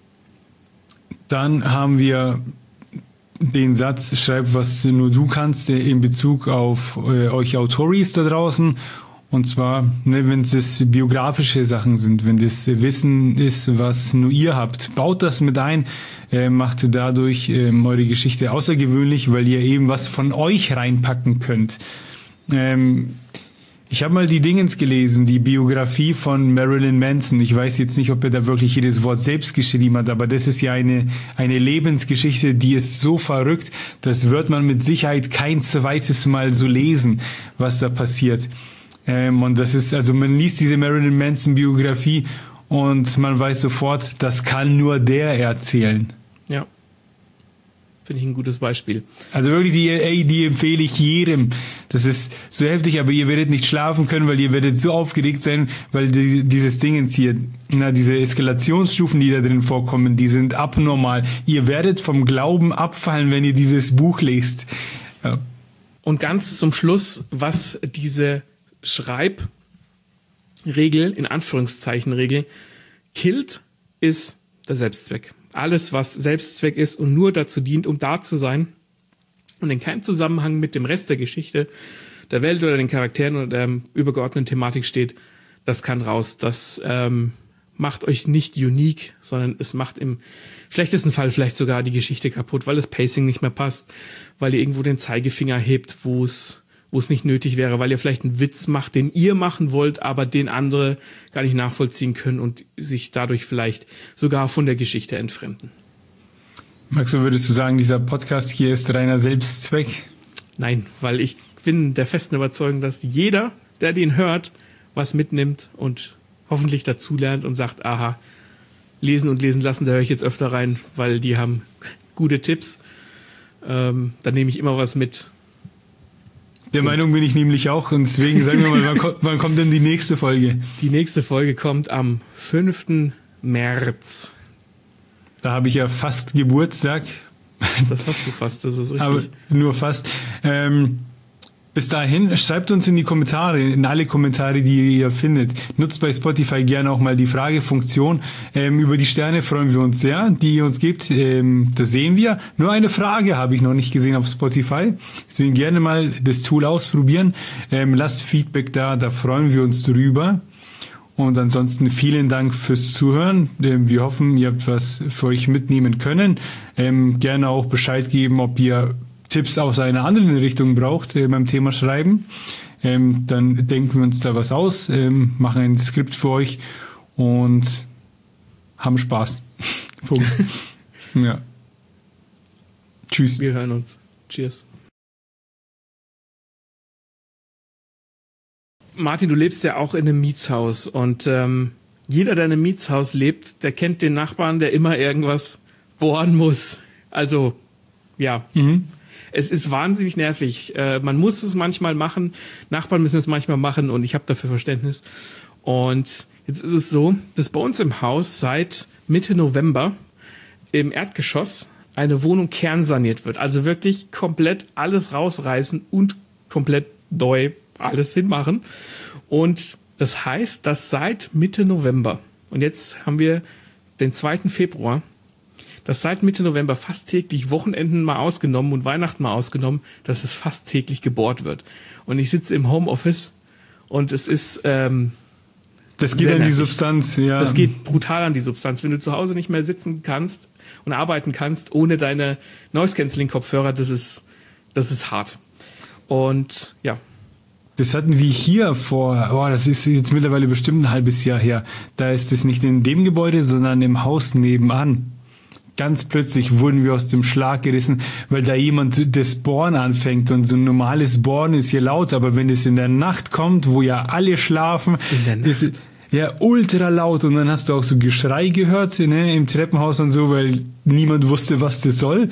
Dann haben wir den Satz, schreib, was nur du kannst, in Bezug auf äh, euch Autoris da draußen. Und zwar, ne, wenn es biografische Sachen sind, wenn das Wissen ist, was nur ihr habt, baut das mit ein, äh, macht dadurch äh, eure Geschichte außergewöhnlich, weil ihr eben was von euch reinpacken könnt. Ähm, Ich habe mal die Dingens gelesen, die Biografie von Marilyn Manson. Ich weiß jetzt nicht, ob er da wirklich jedes Wort selbst geschrieben hat, aber das ist ja eine, eine Lebensgeschichte, die ist so verrückt, das wird man mit Sicherheit kein zweites Mal so lesen, was da passiert. Ähm, und das ist, also man liest diese Marilyn Manson Biografie und man weiß sofort, das kann nur der erzählen. Ja. Finde ich ein gutes Beispiel. Also wirklich, die, ey, die empfehle ich jedem. Das ist so heftig, aber ihr werdet nicht schlafen können, weil ihr werdet so aufgeregt sein, weil die, dieses Dingens hier, na, diese Eskalationsstufen, die da drin vorkommen, die sind abnormal. Ihr werdet vom Glauben abfallen, wenn ihr dieses Buch lest. Ja. Und ganz zum Schluss, was diese Schreibregel, in Anführungszeichen Regel, killt, ist der Selbstzweck. Alles, was Selbstzweck ist und nur dazu dient, um da zu sein und in keinem Zusammenhang mit dem Rest der Geschichte, der Welt oder den Charakteren oder der übergeordneten Thematik steht, das kann raus. Das ähm, macht euch nicht unique, sondern es macht im schlechtesten Fall vielleicht sogar die Geschichte kaputt, weil das Pacing nicht mehr passt, weil ihr irgendwo den Zeigefinger hebt, wo es wo es nicht nötig wäre, weil ihr vielleicht einen Witz macht, den ihr machen wollt, aber den andere gar nicht nachvollziehen können und sich dadurch vielleicht sogar von der Geschichte entfremden. Max, würdest du sagen, dieser Podcast hier ist reiner Selbstzweck? Nein, weil ich bin der festen Überzeugung, dass jeder, der den hört, was mitnimmt und hoffentlich dazulernt und sagt, aha, lesen und lesen lassen, da höre ich jetzt öfter rein, weil die haben gute Tipps. Ähm, da nehme ich immer was mit. Der Meinung bin ich nämlich auch und deswegen sagen wir mal, wann, kommt, wann kommt denn die nächste Folge? Die nächste Folge kommt am fünften März. Da habe ich ja fast Geburtstag. Das hast du fast, das ist richtig. Aber nur fast. Ähm, bis dahin, schreibt uns in die Kommentare, in alle Kommentare, die ihr findet. Nutzt bei Spotify gerne auch mal die Fragefunktion. Ähm, über die Sterne freuen wir uns sehr, die ihr uns gibt. Ähm, das sehen wir. Nur eine Frage habe ich noch nicht gesehen auf Spotify. Deswegen gerne mal das Tool ausprobieren. Ähm, lasst Feedback da, da freuen wir uns drüber. Und ansonsten vielen Dank fürs Zuhören. Ähm, wir hoffen, ihr habt was für euch mitnehmen können. Ähm, gerne auch Bescheid geben, ob ihr Tipps aus einer anderen Richtung braucht äh, beim Thema Schreiben. Ähm, dann denken wir uns da was aus, ähm, machen ein Skript für euch und haben Spaß. Punkt. Ja. Tschüss. Wir hören uns. Cheers. Martin, du lebst ja auch in einem Mietshaus und ähm, jeder, der in einem Mietshaus lebt, der kennt den Nachbarn, der immer irgendwas bohren muss. Also, ja. Mhm. Es ist wahnsinnig nervig. Äh, man muss es manchmal machen. Nachbarn müssen es manchmal machen und ich habe dafür Verständnis. Und jetzt ist es so, dass bei uns im Haus seit Mitte November im Erdgeschoss eine Wohnung kernsaniert wird. Also wirklich komplett alles rausreißen und komplett neu alles hinmachen. Und das heißt, dass seit Mitte November, und jetzt haben wir den zweiten Februar, dass seit Mitte November fast täglich, Wochenenden mal ausgenommen und Weihnachten mal ausgenommen, dass es fast täglich gebohrt wird. Und ich sitze im Homeoffice und es ist ähm, das geht an die Substanz, ja. Das geht brutal an die Substanz. Wenn du zu Hause nicht mehr sitzen kannst und arbeiten kannst ohne deine Noise-Canceling-Kopfhörer, das ist, das ist hart. Und ja. Das hatten wir hier vor, oh, das ist jetzt mittlerweile bestimmt ein halbes Jahr her. Da ist es nicht in dem Gebäude, sondern im Haus nebenan. Ganz plötzlich wurden wir aus dem Schlag gerissen, weil da jemand das Bohren anfängt und so ein normales Bohren ist hier laut, aber wenn es in der Nacht kommt, wo ja alle schlafen, ist es ja ultra laut und dann hast du auch so Geschrei gehört, ne, im Treppenhaus und so, weil niemand wusste, was das soll.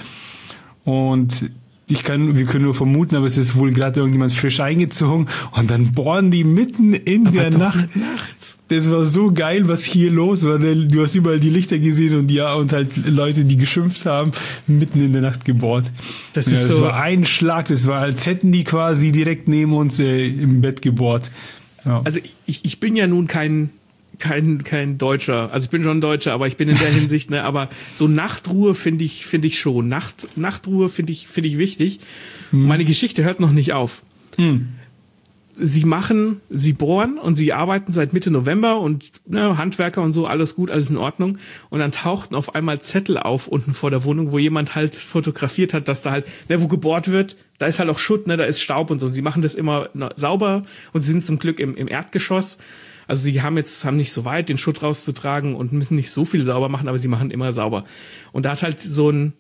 Und ich kann, wir können nur vermuten, aber es ist wohl gerade irgendjemand frisch eingezogen und dann bohren die mitten in aber der Nacht. Nachts. Das war so geil, was hier los war. Du hast überall die Lichter gesehen und ja, und halt Leute, die geschimpft haben, mitten in der Nacht gebohrt. Das ist ja, das so war ein Schlag, das war, als hätten die quasi direkt neben uns äh, im Bett gebohrt. Ja. Also ich, ich bin ja nun kein kein kein Deutscher, also ich bin schon ein Deutscher, aber ich bin in der Hinsicht, ne, aber so Nachtruhe finde ich finde ich schon. Nacht Nachtruhe finde ich finde ich wichtig. Hm. Meine Geschichte hört noch nicht auf. Hm. Sie machen, sie bohren und sie arbeiten seit Mitte November und ne, Handwerker und so, alles gut, alles in Ordnung. Und dann tauchten auf einmal Zettel auf unten vor der Wohnung, wo jemand halt fotografiert hat, dass da halt, ne, wo gebohrt wird, da ist halt auch Schutt, ne, da ist Staub und so. Und sie machen das immer sauber und sie sind zum Glück im, im Erdgeschoss. Also sie haben jetzt, haben nicht so weit, den Schutt rauszutragen und müssen nicht so viel sauber machen, aber sie machen immer sauber. Und da hat halt so ein,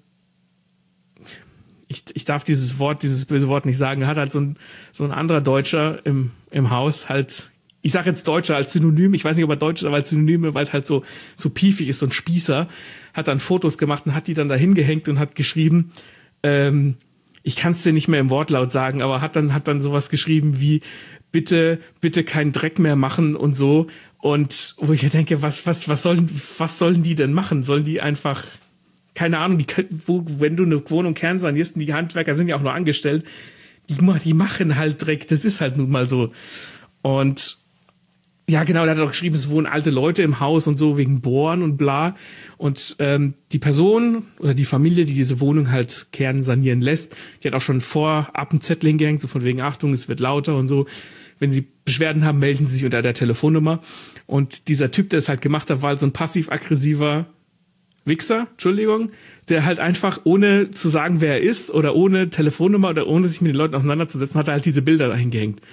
ich, ich darf dieses Wort, dieses böse Wort nicht sagen, da hat halt so ein, so ein anderer Deutscher im, im Haus halt, ich sage jetzt Deutscher als Synonym, ich weiß nicht, ob er Deutsch ist, aber als Synonyme, weil es halt so, so piefig ist, so ein Spießer, hat dann Fotos gemacht und hat die dann da hingehängt und hat geschrieben, ähm, ich kann es dir nicht mehr im Wortlaut sagen, aber hat dann, hat dann sowas geschrieben wie, bitte, bitte keinen Dreck mehr machen und so. Und wo ich ja denke, was, was, was sollen, was sollen die denn machen? Sollen die einfach, keine Ahnung, die können, wo, wenn du eine Wohnung kernsanierst, die Handwerker sind ja auch nur angestellt, die, die machen halt Dreck, das ist halt nun mal so. Und ja, genau, der hat auch geschrieben, es wohnen alte Leute im Haus und so wegen Bohren und bla. Und ähm, die Person oder die Familie, die diese Wohnung halt kernsanieren lässt, die hat auch schon vorab einen Zettel hingehängt, so von wegen Achtung, es wird lauter und so. Wenn Sie Beschwerden haben, melden Sie sich unter der Telefonnummer. Und dieser Typ, der es halt gemacht hat, war halt so ein passiv-aggressiver Wichser, Entschuldigung, der halt einfach, ohne zu sagen, wer er ist oder ohne Telefonnummer oder ohne sich mit den Leuten auseinanderzusetzen, hat er halt diese Bilder dahin gehängt.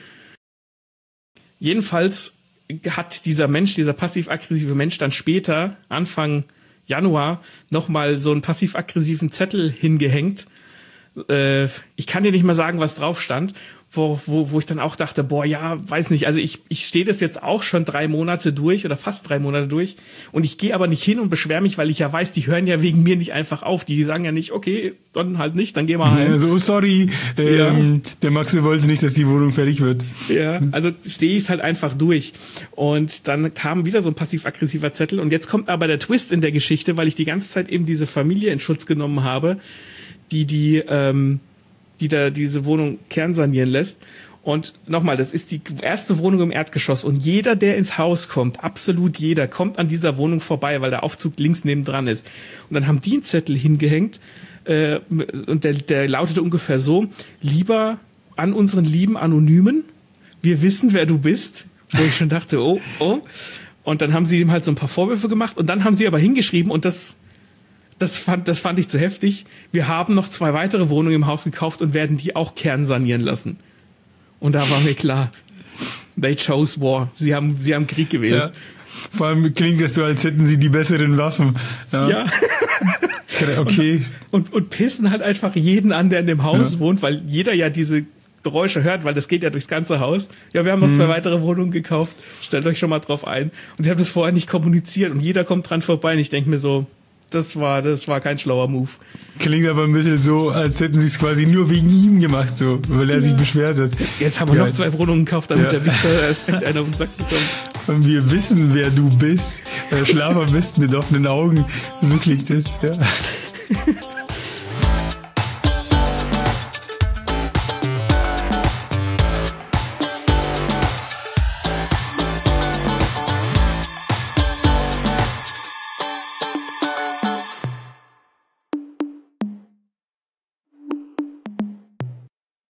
Jedenfalls hat dieser Mensch, dieser passiv-aggressive Mensch dann später, Anfang Januar, nochmal so einen passiv-aggressiven Zettel hingehängt. Äh, ich kann dir nicht mal sagen, was drauf stand. Wo, wo, wo ich dann auch dachte, boah, ja, weiß nicht, also ich, ich stehe das jetzt auch schon drei Monate durch oder fast drei Monate durch und ich gehe aber nicht hin und beschwere mich, weil ich ja weiß, die hören ja wegen mir nicht einfach auf. Die sagen ja nicht, okay, dann halt nicht, dann gehen wir heim. Ja, so, sorry, ähm, ja. Der Maxe wollte nicht, dass die Wohnung fertig wird. Ja, also stehe ich es halt einfach durch. Und dann kam wieder so ein passiv-aggressiver Zettel und jetzt kommt aber der Twist in der Geschichte, weil ich die ganze Zeit eben diese Familie in Schutz genommen habe, die die, ähm, die da diese Wohnung kernsanieren lässt. Und nochmal, das ist die erste Wohnung im Erdgeschoss und jeder, der ins Haus kommt, absolut jeder, kommt an dieser Wohnung vorbei, weil der Aufzug links nebendran ist. Und dann haben die einen Zettel hingehängt äh, und der, der lautete ungefähr so, lieber an unseren lieben Anonymen, wir wissen, wer du bist. Wo ich schon dachte, oh, oh. Und dann haben sie ihm halt so ein paar Vorwürfe gemacht und dann haben sie aber hingeschrieben und das Das fand, das fand ich zu heftig. Wir haben noch zwei weitere Wohnungen im Haus gekauft und werden die auch kernsanieren lassen. Und da war mir klar, they chose war. Sie haben, sie haben Krieg gewählt. Ja. Vor allem klingt das so, als hätten sie die besseren Waffen. Ja. ja. Okay. Und, und, und pissen halt einfach jeden an, der in dem Haus ja. wohnt, weil jeder ja diese Geräusche hört, weil das geht ja durchs ganze Haus. Ja, wir haben noch Mhm. zwei weitere Wohnungen gekauft. Stellt euch schon mal drauf ein. Und sie haben das vorher nicht kommuniziert und jeder kommt dran vorbei und ich denke mir so, das war, das war kein schlauer Move. Klingt aber ein bisschen so, als hätten sie es quasi nur wegen ihm gemacht, so, weil er ja. sich beschwert hat. Jetzt haben wir ja. noch zwei Wohnungen gekauft, damit ja. der Wichser erst recht einer auf den Sack bekommt. Und wir wissen, wer du bist. Schlaf am besten mit offenen Augen. So klingt es, ja.